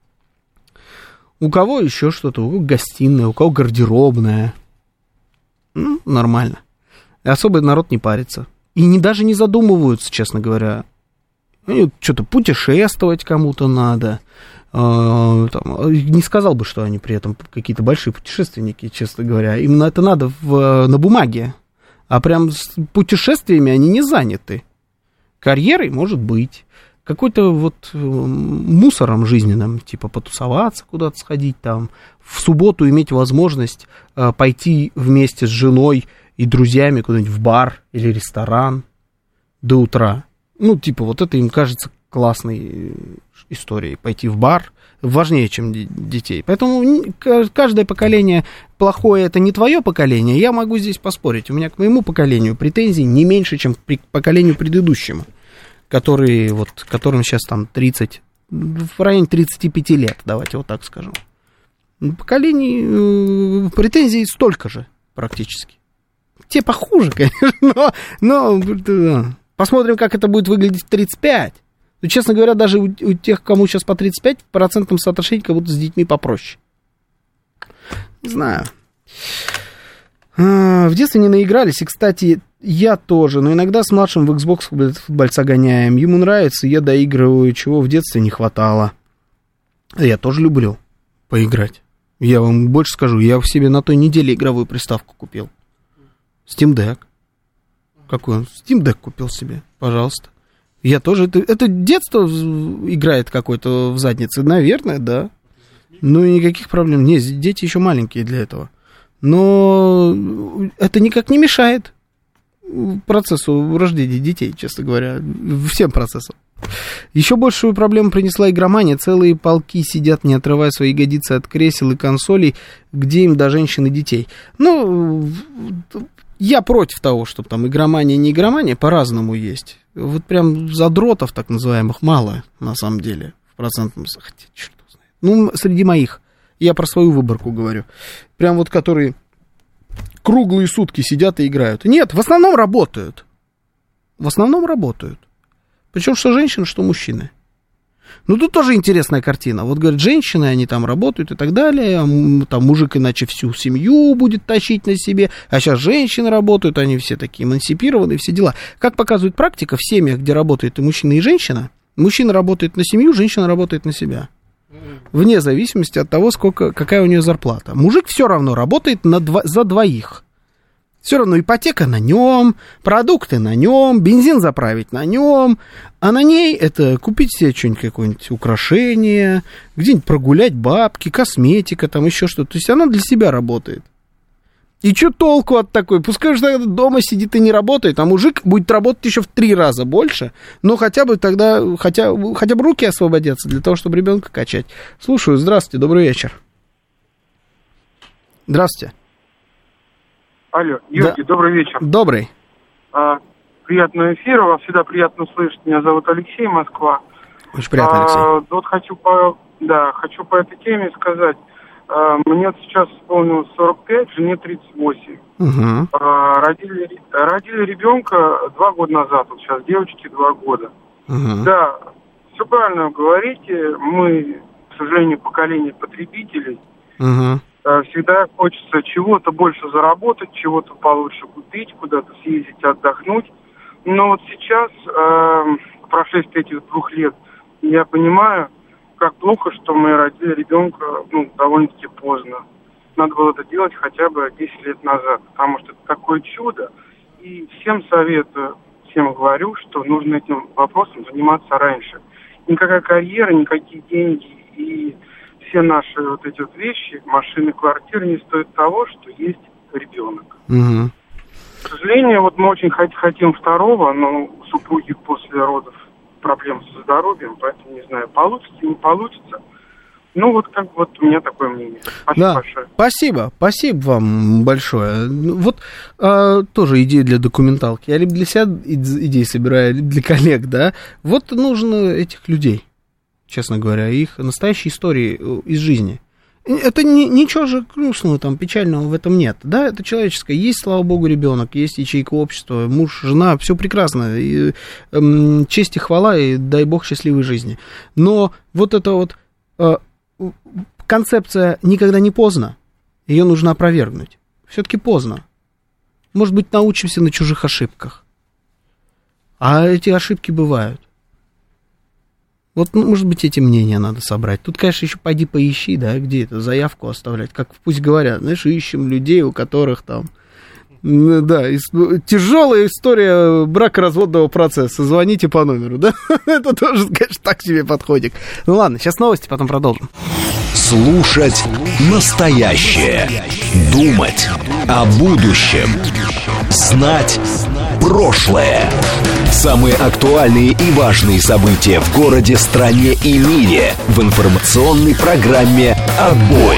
У кого еще что-то, у кого гостиная, у кого гардеробная. Ну, нормально. И особо народ не парится. И не, даже не задумываются, честно говоря. Ну, что-то путешествовать кому-то надо. Э, там, не сказал бы, что они при этом какие-то большие путешественники, честно говоря. Именно это надо в, на бумаге. А прям с путешествиями они не заняты. Карьерой, может быть. Какой-то вот мусором жизненным, типа потусоваться, куда-то сходить там. В субботу иметь возможность э, пойти вместе с женой и друзьями куда-нибудь в бар или ресторан до утра. Ну, типа, вот это им кажется классной историей. Пойти в бар важнее, чем детей. Поэтому каждое поколение плохое, это не твое поколение. Я могу здесь поспорить. У меня к моему поколению претензий не меньше, чем к поколению предыдущему, которые, вот, которым сейчас там тридцать, в районе тридцати пяти лет, давайте вот так скажем. Поколений претензий столько же практически. Те похуже, конечно, но, но посмотрим, как это будет выглядеть в тридцать пять. Но, честно говоря, даже у, у тех, кому сейчас по тридцать пять, в процентном соотношении как будто с детьми попроще. Не знаю. В детстве не наигрались, и, кстати, я тоже, но иногда с младшим в Xbox футбольца гоняем. Ему нравится, я доигрываю, чего в детстве не хватало. Я тоже люблю поиграть. Я вам больше скажу, я в себе на той неделе игровую приставку купил. Steam Deck. Какой он? Steam Deck купил себе, пожалуйста. Я тоже, это, это детство играет какое-то в заднице, наверное, да. Ну и никаких проблем. Нет, дети еще маленькие для этого. Но это никак не мешает процессу рождения детей, честно говоря, всем процессам. Еще большую проблему принесла игромания. Целые полки сидят, не отрывая свои ягодицы от кресел и консолей, где им до женщин и детей. Ну, я против того, чтобы там игромания, не игромания, по-разному есть. Вот прям задротов, так называемых, мало, на самом деле, в процентном, хотя, черт знает. Ну, среди моих, я про свою выборку говорю, прям вот которые круглые сутки сидят и играют. Нет, в основном работают. В основном работают. Причем что женщины, что мужчины. Ну, тут тоже интересная картина. Вот, говорят, женщины, они там работают и так далее, а там мужик иначе всю семью будет тащить на себе, а сейчас женщины работают, они все такие эмансипированные, все дела. Как показывает практика, в семьях, где работает и мужчина, и женщина, мужчина работает на семью, женщина работает на себя. Вне зависимости от того, сколько, какая у нее зарплата. Мужик все равно работает на дво, за двоих. Все равно ипотека на нем, продукты на нем, бензин заправить на нем, а на ней это купить себе что-нибудь, какое-нибудь украшение, где-нибудь прогулять бабки, косметика, там еще что-то. То есть она для себя работает. И что толку от такой? Пускай же дома сидит и не работает, а мужик будет работать еще в три раза больше, но хотя бы тогда, хотя, хотя бы руки освободятся для того, чтобы ребенка качать. Слушаю, здравствуйте, добрый вечер. Здравствуйте. Алло, Юрий, да. Добрый вечер. Добрый. А, приятного эфира, вас всегда приятно слышать. Меня зовут Алексей, Москва. Очень приятно, Алексей. А, вот хочу по, да, хочу по этой теме сказать. А, мне сейчас исполнилось сорок пять, жене тридцать восемь. Угу. А, родили, родили ребенка два года назад, вот сейчас девочке два года. Угу. Да, все правильно говорите, мы, к сожалению, поколение потребителей. Угу. Всегда хочется чего-то больше заработать, чего-то получше купить, куда-то съездить, отдохнуть. Но вот сейчас, э, по прошествии этих двух лет, я понимаю, как плохо, что мы родили ребенка, ну, довольно-таки поздно. Надо было это делать хотя бы десять лет назад, потому что это такое чудо. И всем советую, всем говорю, что нужно этим вопросом заниматься раньше. Никакая карьера, никакие деньги и все наши вот эти вот вещи, машины, квартиры не стоят того, что есть ребенок. Угу. К сожалению, вот мы очень хот- хотим второго, но у супруги после родов проблем со здоровьем, поэтому не знаю, получится, не получится. Ну, вот как вот у меня такое мнение. Спасибо да. большое. Спасибо, спасибо вам большое. Вот а, тоже идея для документалки. Я либо для себя идеи собираю, либо для коллег, да. Вот нужно этих людей, честно говоря, их настоящие истории из жизни. Это не, ничего же грустного, там, печального в этом нет. Да, это человеческое. Есть, слава богу, ребенок, есть ячейка общества, муж, жена, все прекрасно. И, эм, честь и хвала, и дай бог счастливой жизни. Но вот это вот э, концепция «никогда не поздно», ее нужно опровергнуть. Все-таки поздно. Может быть, научимся на чужих ошибках. А эти ошибки бывают. Вот, ну, может быть, эти мнения надо собрать. Тут, конечно, еще пойди поищи, да, где это, заявку оставлять. Как пусть говорят, знаешь, ищем людей, у которых там, да, тяжелая история бракоразводного процесса. Звоните по номеру, да? Это тоже, конечно, так себе подходит. Ну ладно, сейчас новости, потом продолжим. Слушать настоящее. Думать о будущем. Знать прошлое. Самые актуальные и важные события в городе, стране и мире в информационной программе «Отбой».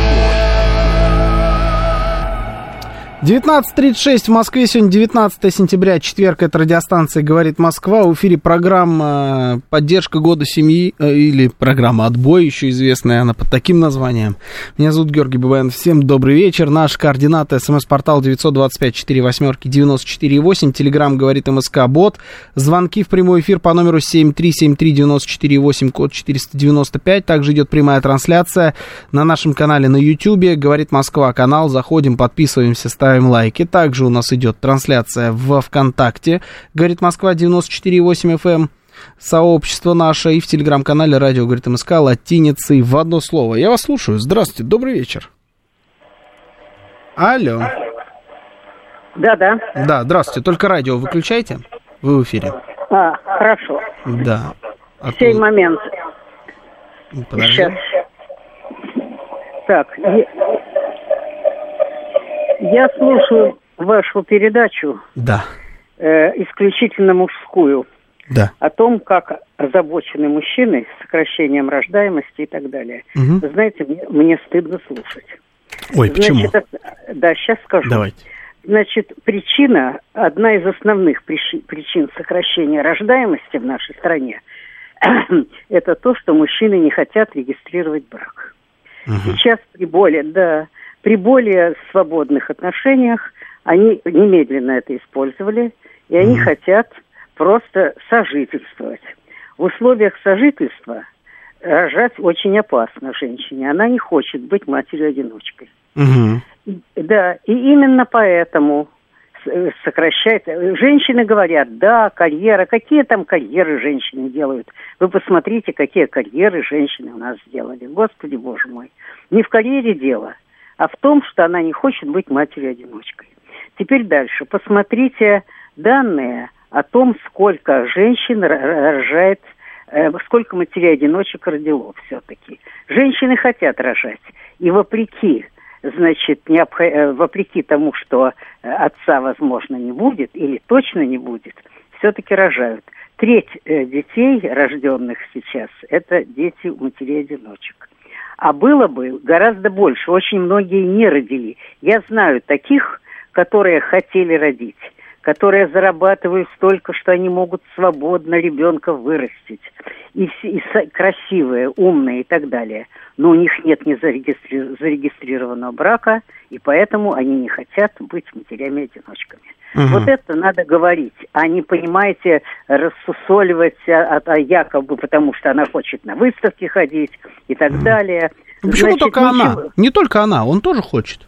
девятнадцать тридцать шесть в Москве, сегодня девятнадцатое сентября, четверг, это радиостанция «Говорит Москва», в эфире программа «Поддержка года семьи», или программа «Отбой», еще известная она под таким названием. Меня зовут Георгий Бабаян, всем добрый вечер, наш координат, смс-портал девять два пять четыре восемь девяносто четыре восемь, телеграмм «Говорит МСК Бот», звонки в прямой эфир по номеру семь три семь три девять четыре восемь, код четыреста девяносто пять, также идет прямая трансляция на нашем канале на Ютьюбе, «Говорит Москва» канал, заходим, подписываемся, ставим лайки. Также у нас идет трансляция в ВКонтакте, говорит Москва девяносто четыре восемь эф эм, сообщество наше, и в телеграм-канале радио говорит МСК латиницей в одно слово. Я вас слушаю. Здравствуйте, добрый вечер. Алло. Да-да. Да, здравствуйте. Только радио выключайте. Вы в эфире. А, хорошо. Да. А Сей то... момент. Подожди. Сейчас. Так, я слушаю вашу передачу, да. э, исключительно мужскую, да. о том, как озабочены мужчины сокращением рождаемости и так далее. Угу. Вы знаете, мне, мне стыдно слушать. Ой, почему? Значит, это, да, сейчас скажу. Давайте. Значит, причина, одна из основных причи, причин сокращения рождаемости в нашей стране, это то, что мужчины не хотят регистрировать брак. Угу. Сейчас при более, да... При более свободных отношениях они немедленно это использовали, и они mm-hmm. хотят просто сожительствовать. В условиях сожительства рожать очень опасно женщине. Она не хочет быть матерью-одиночкой. Mm-hmm. Да, и именно поэтому сокращает... Женщины говорят, да, карьера. Какие там карьеры женщины делают? Вы посмотрите, какие карьеры женщины у нас сделали. Господи, боже мой. Не в карьере дело, а в том, что она не хочет быть матерью-одиночкой. Теперь дальше. Посмотрите данные о том, сколько женщин рожает, э, сколько матерей-одиночек родило все-таки. Женщины хотят рожать. И вопреки, значит, необх... вопреки тому, что отца, возможно, не будет или точно не будет, все-таки рожают. Треть э, детей, рожденных сейчас, это дети у матерей-одиночек. А было бы гораздо больше. Очень многие не родили. Я знаю таких, которые хотели родить, которые зарабатывают столько, что они могут свободно ребенка вырастить. И, и красивые, умные и так далее. Но у них нет ни зарегистри... зарегистрированного брака, и поэтому они не хотят быть матерями-одиночками. Угу. Вот это надо говорить, а не, понимаете, рассусоливать, а, а якобы потому, что она хочет на выставки ходить и так угу. далее. Почему Значит, только ничего... она? Не только она, он тоже хочет.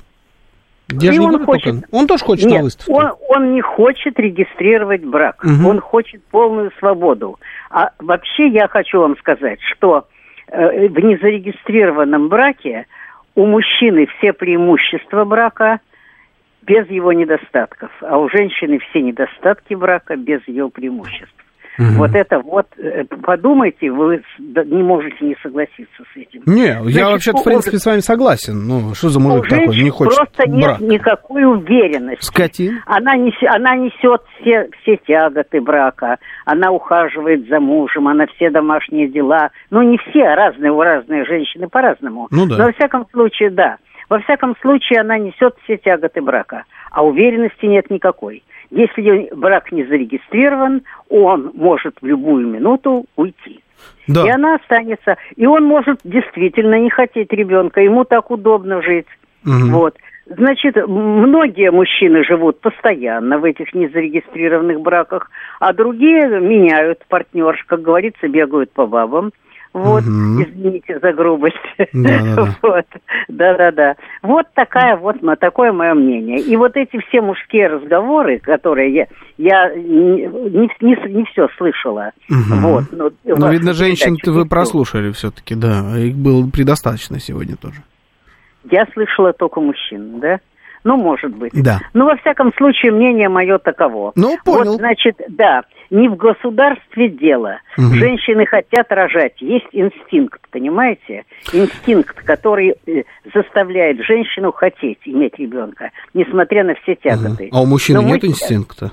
Я И же не он говорю хочет. только... Он тоже хочет Нет, на выставке. Он, он не хочет регистрировать брак. Угу. Он хочет полную свободу. А вообще я хочу вам сказать, что э, в незарегистрированном браке у мужчины все преимущества брака без его недостатков, а у женщины все недостатки брака без ее преимуществ. Угу. Вот это вот, подумайте, вы не можете не согласиться с этим. Не, Значит, я вообще-то, в принципе, у... с вами согласен. Ну, что за мужик такой, не хочет просто брак? нет никакой уверенности. Скотин. Она, нес, она несет все, все тяготы брака, она ухаживает за мужем, она все домашние дела. Ну, не все, а разные, у разные женщины по-разному. Ну, да. Но во всяком случае, да. Во всяком случае, она несет все тяготы брака, а уверенности нет никакой. Если брак не зарегистрирован, он может в любую минуту уйти. Да. И она останется. И он может действительно не хотеть ребенка, ему так удобно жить. Угу. Вот. Значит, многие мужчины живут постоянно в этих незарегистрированных браках, а другие меняют партнерш, как говорится, бегают по бабам. Вот, угу. Извините за грубость. Да-да-да. Вот. Да-да-да. Вот такая вот, такое мое мнение. И вот эти все мужские разговоры, которые я, я не, не, не все слышала. Угу. Вот, но, но видно, женщин-то вы прослушали все-таки, да. Их было предостаточно сегодня тоже. Я слышала только мужчин, да? Ну, может быть. Да. Ну, во всяком случае, мнение мое таково. Ну, понял. Вот, значит, да, не в государстве дело. Угу. Женщины хотят рожать. Есть инстинкт, понимаете? Инстинкт, который заставляет женщину хотеть иметь ребенка, несмотря на все тяготы. Угу. А у мужчины Но нет мы... инстинкта?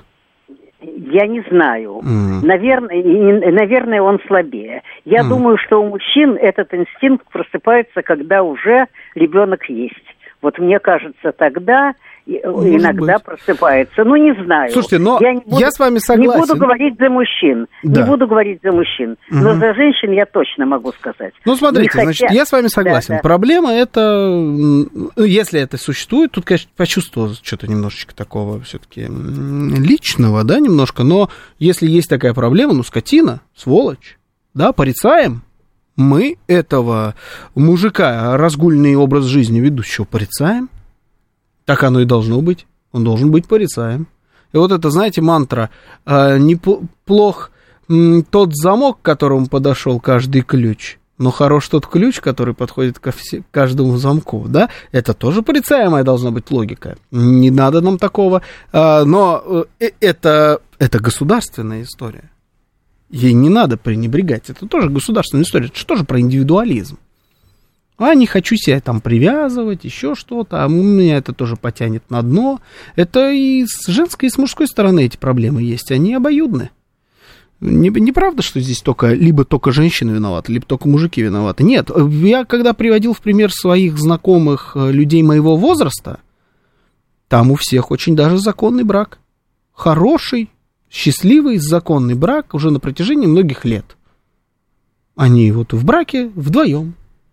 Я не знаю. Mm. Наверное, наверное, он слабее. Я mm. думаю, что у мужчин этот инстинкт просыпается, когда уже ребенок есть. Вот мне кажется, тогда Может иногда быть. просыпается. Ну, не знаю. Слушайте, но я, не буду, я с вами согласен. Не буду говорить за мужчин. Да. Не буду говорить за мужчин. Угу. Но за женщин я точно могу сказать. Ну, смотрите, хотя... значит, я с вами согласен. Да, да. Проблема это, если это существует, тут, конечно, почувствовал что-то немножечко такого все-таки личного, да, немножко. Но если есть такая проблема, ну, скотина, сволочь, да, порицаем. Мы этого мужика, разгульный образ жизни ведущего, порицаем. Так оно и должно быть. Он должен быть порицаем. И вот это, знаете, мантра. Э, неплох м, тот замок, к которому подошел каждый ключ, но хорош тот ключ, который подходит ко все, каждому замку. Да? Это тоже порицаемая должна быть логика. Не надо нам такого. Э, но э, это, это государственная история. Ей не надо пренебрегать. Это тоже государственная история. Это же тоже про индивидуализм. А не хочу себя там привязывать, еще что-то, а у меня это тоже потянет на дно. Это и с женской, и с мужской стороны эти проблемы есть, они обоюдны. Не, не правда, что здесь только, либо только женщины виноваты, либо только мужики виноваты. Нет, я когда приводил в пример своих знакомых людей моего возраста, там у всех очень даже законный брак. Хороший, счастливый, законный брак уже на протяжении многих лет. Они вот в браке вдвоем.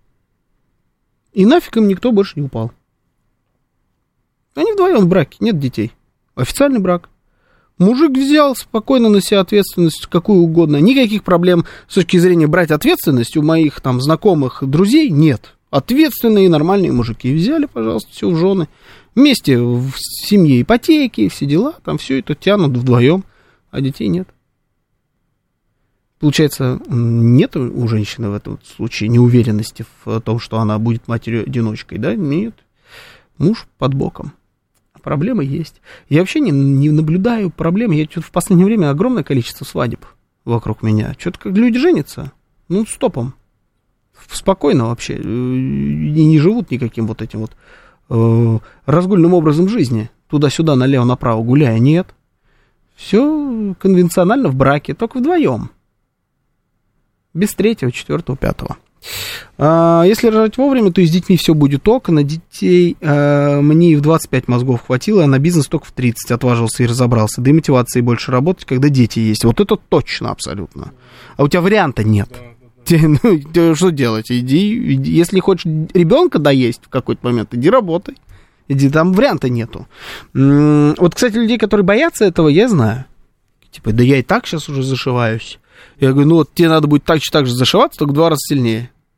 И нафиг им никто больше не упал. Они вдвоем в браке, нет детей. Официальный брак. Мужик взял спокойно на себя ответственность, какую угодно. Никаких проблем с точки зрения брать ответственность у моих там знакомых, друзей нет. Ответственные нормальные мужики. Взяли, пожалуйста, все в жены. Вместе в семье ипотеки, все дела, там все это тянут вдвоем, а детей нет. Получается, нет у женщины в этом случае неуверенности в том, что она будет матерью-одиночкой, да? Нет. Муж под боком. Проблема есть. Я вообще не, не наблюдаю проблем. Я что-то в последнее время огромное количество свадеб вокруг меня. Что-то как люди женятся. Ну, стопом. Спокойно вообще. И не живут никаким вот этим вот э, разгульным образом жизни. Туда-сюда, налево-направо гуляя. Нет. Все конвенционально в браке, только вдвоем. Без третьего, четвертого, пятого. А, если рожать вовремя, то и с детьми все будет ок. На детей а, мне и в двадцать пять мозгов хватило, а на бизнес только в тридцать отважился и разобрался. Да и мотивации больше работать, когда дети есть. Вот это точно абсолютно. А у тебя варианта нет. Да, да, да. Ну, что делать? Иди, иди, если хочешь ребенка доесть в какой-то момент, иди работай. Иди, там варианта нету. Вот, кстати, людей, которые боятся этого, я знаю. Типа, да я и так сейчас уже зашиваюсь. Я говорю, ну вот тебе надо будет так же, так же зашиваться, только в два раза сильнее.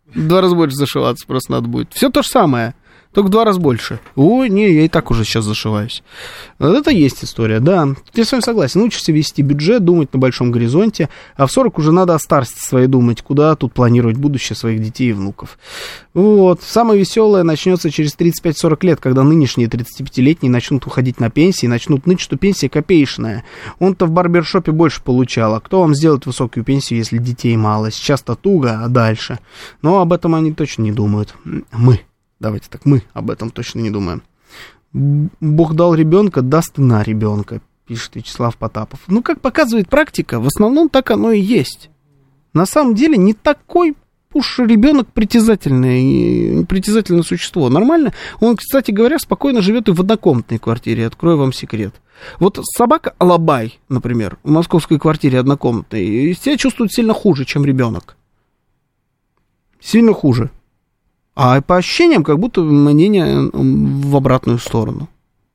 В два раза больше зашиваться просто надо будет. Все то же самое, только в два раза больше. Ой, не, я и так уже сейчас зашиваюсь. Вот это есть история, да. Я с вами согласен. Учишься вести бюджет, думать на большом горизонте, а в сорок уже надо о старости своей думать, куда тут планировать будущее своих детей и внуков. Вот. Самое веселое начнется через тридцать пять сорок лет, когда нынешние тридцатипятилетние начнут уходить на пенсии, начнут ныть, что пенсия копеечная. Он-то в барбершопе больше получал. А кто вам сделает высокую пенсию, если детей мало? Сейчас-то туго, а дальше? Но об этом они точно не думают. Мы. Давайте так, мы об этом точно не думаем. Бог дал ребенка, даст и на ребенка, пишет Вячеслав Потапов. Ну, как показывает практика, в основном так оно и есть. На самом деле не такой уж ребенок притязательное, притязательное существо. Нормально. Он, кстати говоря, спокойно живет и в однокомнатной квартире. Открою вам секрет. Вот собака Алабай, например, в московской квартире однокомнатной, себя чувствует сильно хуже, чем ребенок. Сильно хуже. А по ощущениям, как будто мнение в обратную сторону.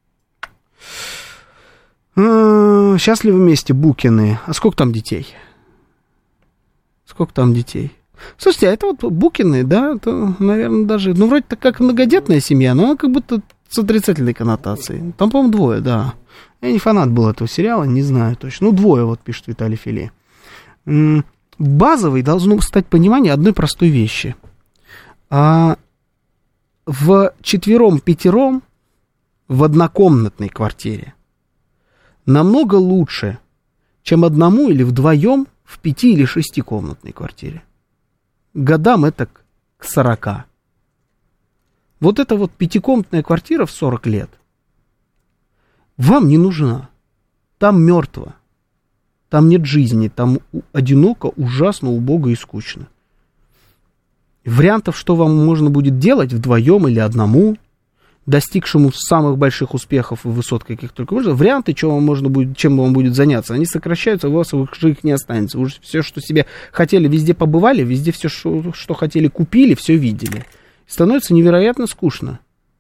Счастливы вместе, Букины. А сколько там детей? Сколько там детей? Слушайте, а это вот Букины, да, это, наверное, даже, ну, вроде-то как многодетная семья, но она как будто с отрицательной коннотацией. Там, по-моему, двое, да. Я не фанат был этого сериала, не знаю точно. Ну, двое, вот, пишет Виталий Филе. Базовой должно стать понимание одной простой вещи. А в четвером-пятером в однокомнатной квартире намного лучше, чем одному или вдвоем в пяти- или шестикомнатной квартире. Годам это к сорока. Вот эта вот пятикомнатная квартира в сорок лет вам не нужна. Там мертво. Там нет жизни. Там одиноко, ужасно, убого и скучно. Вариантов, что вам можно будет делать вдвоем или одному, достигшему самых больших успехов и высот, каких только можно, варианты, чем вам, можно будет, чем вам будет заняться, они сокращаются, у вас уже их не останется. Вы уже все, что себе хотели, везде побывали, везде все, что, что хотели, купили, все видели. Становится невероятно скучно.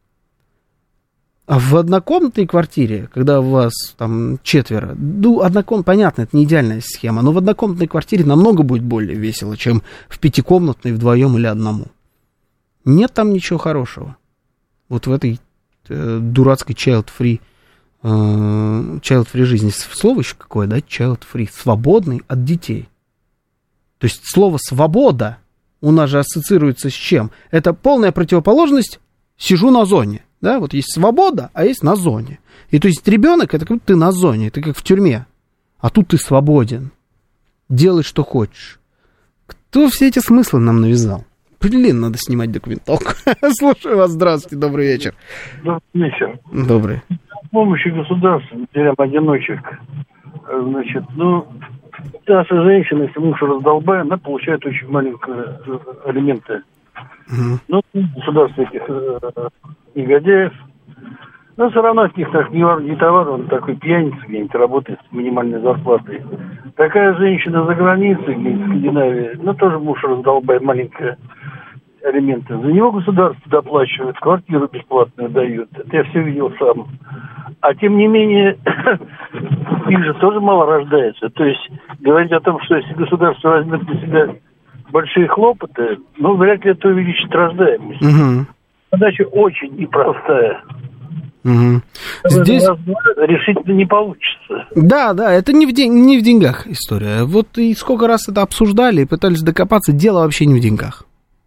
А в однокомнатной квартире, когда у вас там четверо, ну, однокомнатная, понятно, это не идеальная схема, но в однокомнатной квартире намного будет более весело, чем в пятикомнатной вдвоем или одному. Нет там ничего хорошего. Вот в этой э, дурацкой child-free, э, child-free жизни. Слово еще какое, да? Child-free. Свободный от детей. То есть слово «свобода» у нас же ассоциируется с чем? Это полная противоположность «сижу на зоне». Да, вот есть свобода, а есть на зоне. И то есть ребенок, это как ты на зоне, ты как в тюрьме. А тут ты свободен. Делай, что хочешь. Кто все эти смыслы нам навязал? Блин, надо снимать документалку. Слушаю вас, здравствуйте, добрый вечер. Добрый вечер. Добрый. С помощью государства, матерям-одиночек, значит, ну, наша женщина, если муж раздолбая, она получает очень маленькие алименты. Угу. Ну, государство этих э, негодяев. Но все равно от них так не, не товар, он такой пьяница где-нибудь работает с минимальной зарплатой. Такая женщина за границей, где-нибудь в Скандинавии, ну, тоже муж раздолбай, маленькие алименты. За него государство доплачивает, квартиру бесплатную дают. Это я все видел сам. А тем не менее, их же тоже мало рождается. То есть говорить о том, что если государство возьмет на себя большие хлопоты, ну, вряд ли это увеличит рождаемость. Угу. Задача очень непростая. Угу. Здесь решительно не получится. Да, да, это не в, день, не в деньгах история. Вот и сколько раз это обсуждали и пытались докопаться, дело вообще не в деньгах.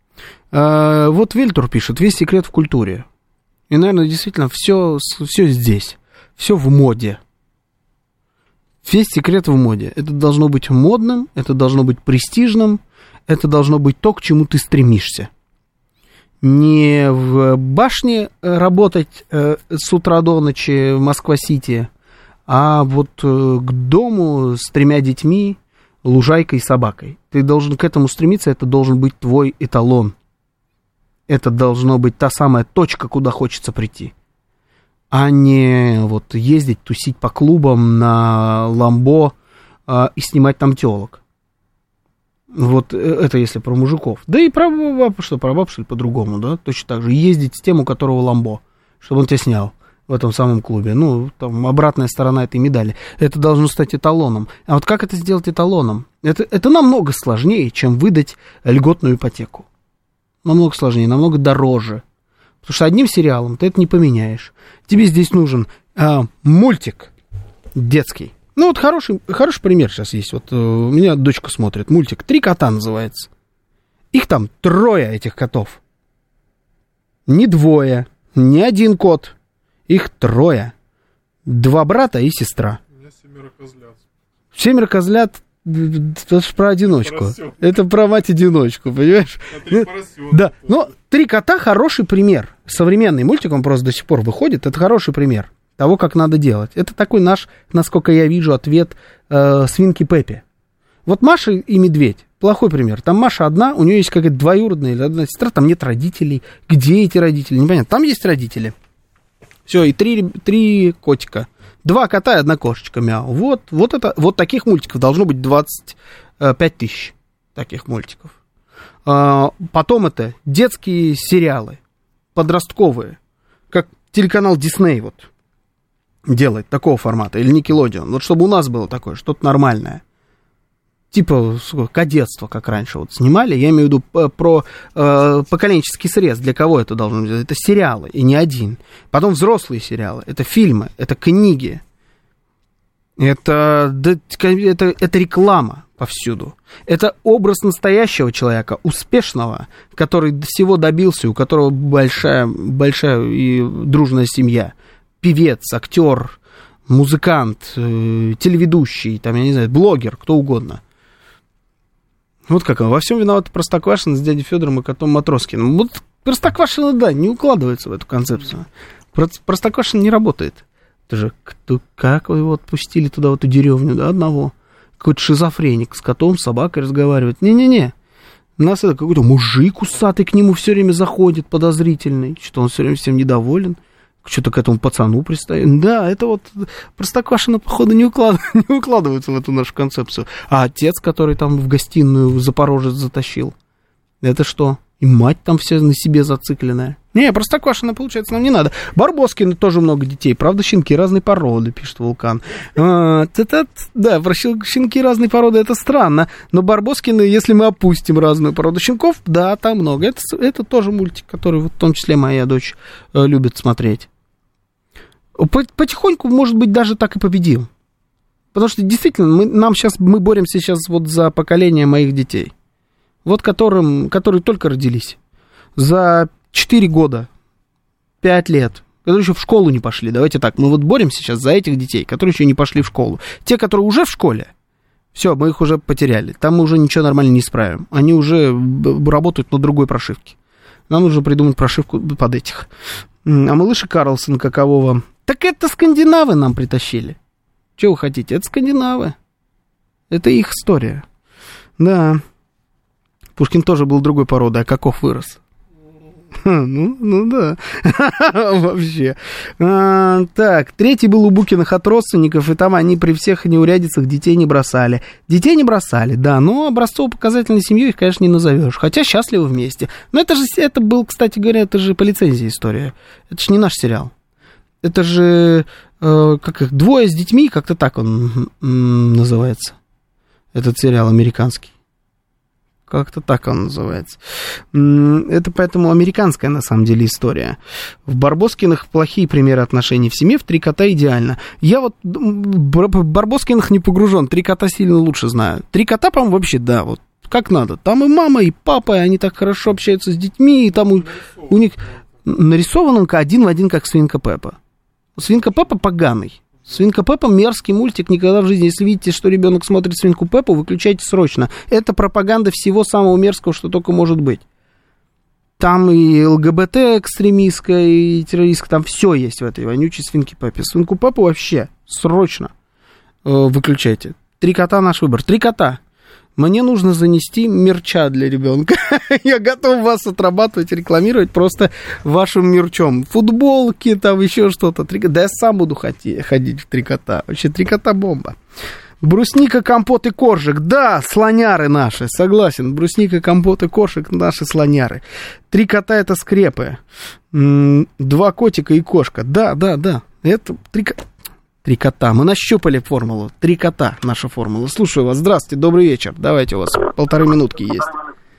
А, вот Вельтур пишет, весь секрет в культуре. И, наверное, действительно, все, все здесь. Все в моде. Весь секрет в моде. Это должно быть модным, это должно быть престижным, это должно быть то, к чему ты стремишься. Не в башне работать э, с утра до ночи в Москва-Сити, а вот э, к дому с тремя детьми, лужайкой и собакой. Ты должен к этому стремиться, это должен быть твой эталон. Это должно быть та самая точка, куда хочется прийти. А не вот ездить, тусить по клубам на Ламбо э, и снимать там телок. Вот это если про мужиков. Да и про баб, что, про баб, что ли, по-другому, да? Точно так же. Ездить с тем, у которого Ламбо, чтобы он тебя снял в этом самом клубе. Ну, там, обратная сторона этой медали. Это должно стать эталоном. А вот как это сделать эталоном? Это, это намного сложнее, чем выдать льготную ипотеку. намного сложнее, намного дороже. Потому что одним сериалом ты это не поменяешь. Тебе здесь нужен а, мультик детский. Ну, вот хороший, хороший пример сейчас есть. Вот у меня дочка смотрит мультик «Три кота» называется. Их там трое, этих котов. Не двое, не один кот. Их трое. Два брата и сестра. У меня семеро козлят. Семеро козлят, это же про одиночку. Поросенок. Это про мать-одиночку, понимаешь? А три поросенка. Да, но «Три кота» хороший пример. Современный мультик, он просто до сих пор выходит. Это хороший пример того, как надо делать. Это такой наш, насколько я вижу, ответ э, свинки Пеппи. Вот Маша и медведь. Плохой пример. Там Маша одна, у нее есть какая-то двоюродная или одна сестра, там нет родителей. Где эти родители? Непонятно. Там есть родители. Все, и три, три котика. Два кота и одна кошечка, мяу. Вот, вот, это, вот таких мультиков должно быть двадцать пять тысяч. Таких мультиков. А, потом это детские сериалы. Подростковые. Как телеканал Дисней вот делает такого формата. Или Никелодеон. Вот чтобы у нас было такое, что-то нормальное. Типа кадетство, как раньше вот снимали. Я имею в виду про э, поколенческий срез. Для кого это должно быть? Это сериалы, и не один. Потом взрослые сериалы. Это фильмы, это книги. Это, это, это реклама повсюду. Это образ настоящего человека, успешного, который всего добился, у которого большая, большая и дружная семья. Певец, актер, музыкант, э, телеведущий, там, я не знаю, блогер, кто угодно. Вот как он. Во всем виноват Простоквашино с дядей Федором и котом Матроскиным. Вот Простоквашино, да, не укладывается в эту концепцию. Простоквашино не работает. Это же кто, как вы его отпустили туда, в эту деревню, да, одного? Какой-то шизофреник с котом, собакой разговаривает. Не-не-не. У нас это какой-то мужик усатый к нему все время заходит, подозрительный. Что он все время всем недоволен. Что-то к этому пацану пристает. Да, это вот Простоквашино, походу, не, уклад... не укладывается в эту нашу концепцию. А отец, который там в гостиную Запорожец затащил, это что? И мать там вся на себе зацикленная. Не, Простоквашино, получается, нам не надо. Барбоскины тоже много детей. Правда, щенки разной породы, пишет Вулкан. А, это, да, про щенки разной породы это странно. Но Барбоскины, если мы опустим разную породу щенков, да, там много. Это, это тоже мультик, который вот, в том числе моя дочь э, любит смотреть. Потихоньку, может быть, даже так и победим. Потому что действительно, мы, нам сейчас, мы боремся сейчас вот за поколение моих детей. Вот которым, которые только родились. За четыре года, пять лет, которые еще в школу не пошли. Давайте так, мы вот боремся сейчас за этих детей, которые еще не пошли в школу. Те, которые уже в школе, все, мы их уже потеряли. Там мы уже ничего нормально не исправим. Они уже работают на другой прошивке. Нам нужно придумать прошивку под этих. А малыша Карлсона какового... Так это скандинавы нам притащили. Чего вы хотите? Это скандинавы. Это их история. Да. Пушкин тоже был другой породы, а каков вырос. Ну, ну да. Вообще. А, так, третий был у Букиных от родственников, и там они при всех неурядицах детей не бросали. Детей не бросали, да, но образцово-показательной семьей их, конечно, не назовешь. Хотя счастливы вместе. Но это же, это был, кстати говоря, это же по лицензии история. Это же не наш сериал. Это же, э, как их, «Двое с детьми», как-то так он м, называется. Этот сериал американский. Как-то так он называется. Это поэтому американская, на самом деле, история. В Барбоскиных плохие примеры отношений в семье, в «Три кота» идеально. Я вот в Барбоскиных не погружен, «Три кота» сильно лучше знаю. «Три кота», по-моему, вообще, да, вот как надо. Там и мама, и папа, и они так хорошо общаются с детьми, и там у, у них нарисован один в один, как свинка Пеппа. Свинка Пеппа поганый. Свинка Пеппа мерзкий мультик, никогда в жизни. Если видите, что ребенок смотрит свинку Пеппу, выключайте срочно. Это пропаганда всего самого мерзкого, что только может быть. Там и ЛГБТ-экстремистская, и террористская, там все есть в этой вонючей свинке Пеппе. Свинку Пеппу вообще срочно э, выключайте. «Три кота» наш выбор. «Три кота». Мне нужно занести мерча для ребенка. Я готов вас отрабатывать, рекламировать просто вашим мерчом. Футболки, там еще что-то. Да я сам буду ходить в «Три кота». Вообще, «Три кота» бомба. Брусника, компот и коржик. Да, слоняры наши, согласен. Брусника, компот и коржик наши слоняры. «Три кота» это скрепы. Два котика и кошка. Да, да, да. Это три кота. Три кота. Мы нащупали формулу. Три кота наша формула. Слушаю вас. Здравствуйте, добрый вечер. Давайте, у вас полторы минутки есть.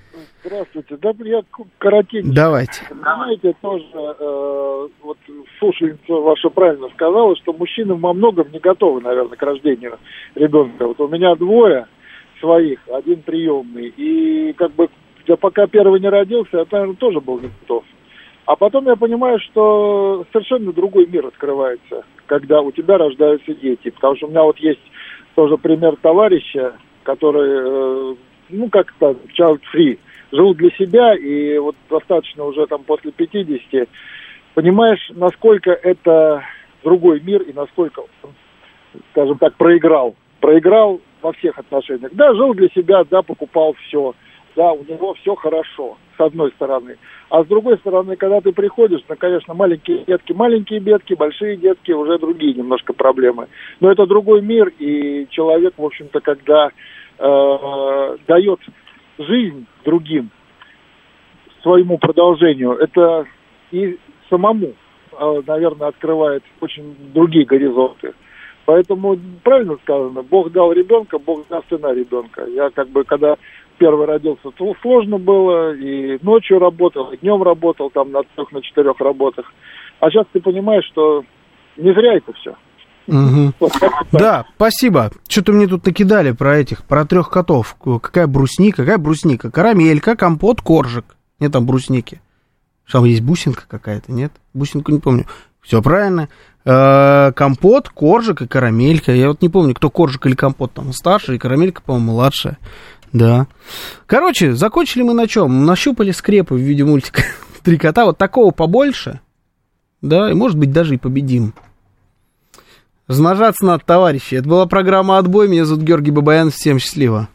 Здравствуйте. Да, я коротенько. Давайте. Знаете, тоже э, вот слушательница ваша правильно сказала, что мужчины во многом не готовы, наверное, к рождению ребенка. Вот у меня двое своих, один приемный. И как бы я пока первый не родился, я, наверное, тоже был не готов. А потом я понимаю, что совершенно другой мир открывается, когда у тебя рождаются дети. Потому что у меня вот есть тоже пример товарища, который, э, ну, как-то child-free, жил для себя, и вот достаточно уже там после пятидесяти, понимаешь, насколько это другой мир, и насколько он, скажем так, проиграл. Проиграл во всех отношениях. Да, жил для себя, да, покупал все, да, у него все хорошо, с одной стороны. А с другой стороны, когда ты приходишь, ну, конечно, маленькие детки, маленькие детки, большие детки, уже другие немножко проблемы. Но это другой мир, и человек, в общем-то, когда э, дает жизнь другим, своему продолжению, это и самому, э, наверное, открывает очень другие горизонты. Поэтому, правильно сказано, Бог дал ребенка, Бог даст сына ребенка. Я как бы, когда первый родился, то сложно было, и ночью работал, и днем работал, там на трех, на четырех работах. А сейчас ты понимаешь, что не зря это все. Угу. Вот, да, спасибо. Что-то мне тут накидали про этих, про трех котов. Какая брусника, какая брусника? Карамелька, компот, коржик. Нет там брусники. Что там есть бусинка какая-то, нет? Бусинку не помню. Все правильно. Э-э, компот, коржик и карамелька. Я вот не помню, кто коржик или компот там старший, и карамелька, по-моему, младшая. Да. Короче, закончили мы на чем? Нащупали скрепы в виде мультика «Три кота». Вот такого побольше. Да, и может быть даже и победим. Размножаться надо, товарищи. Это была программа «Отбой». Меня зовут Георгий Бабаян. Всем счастливо.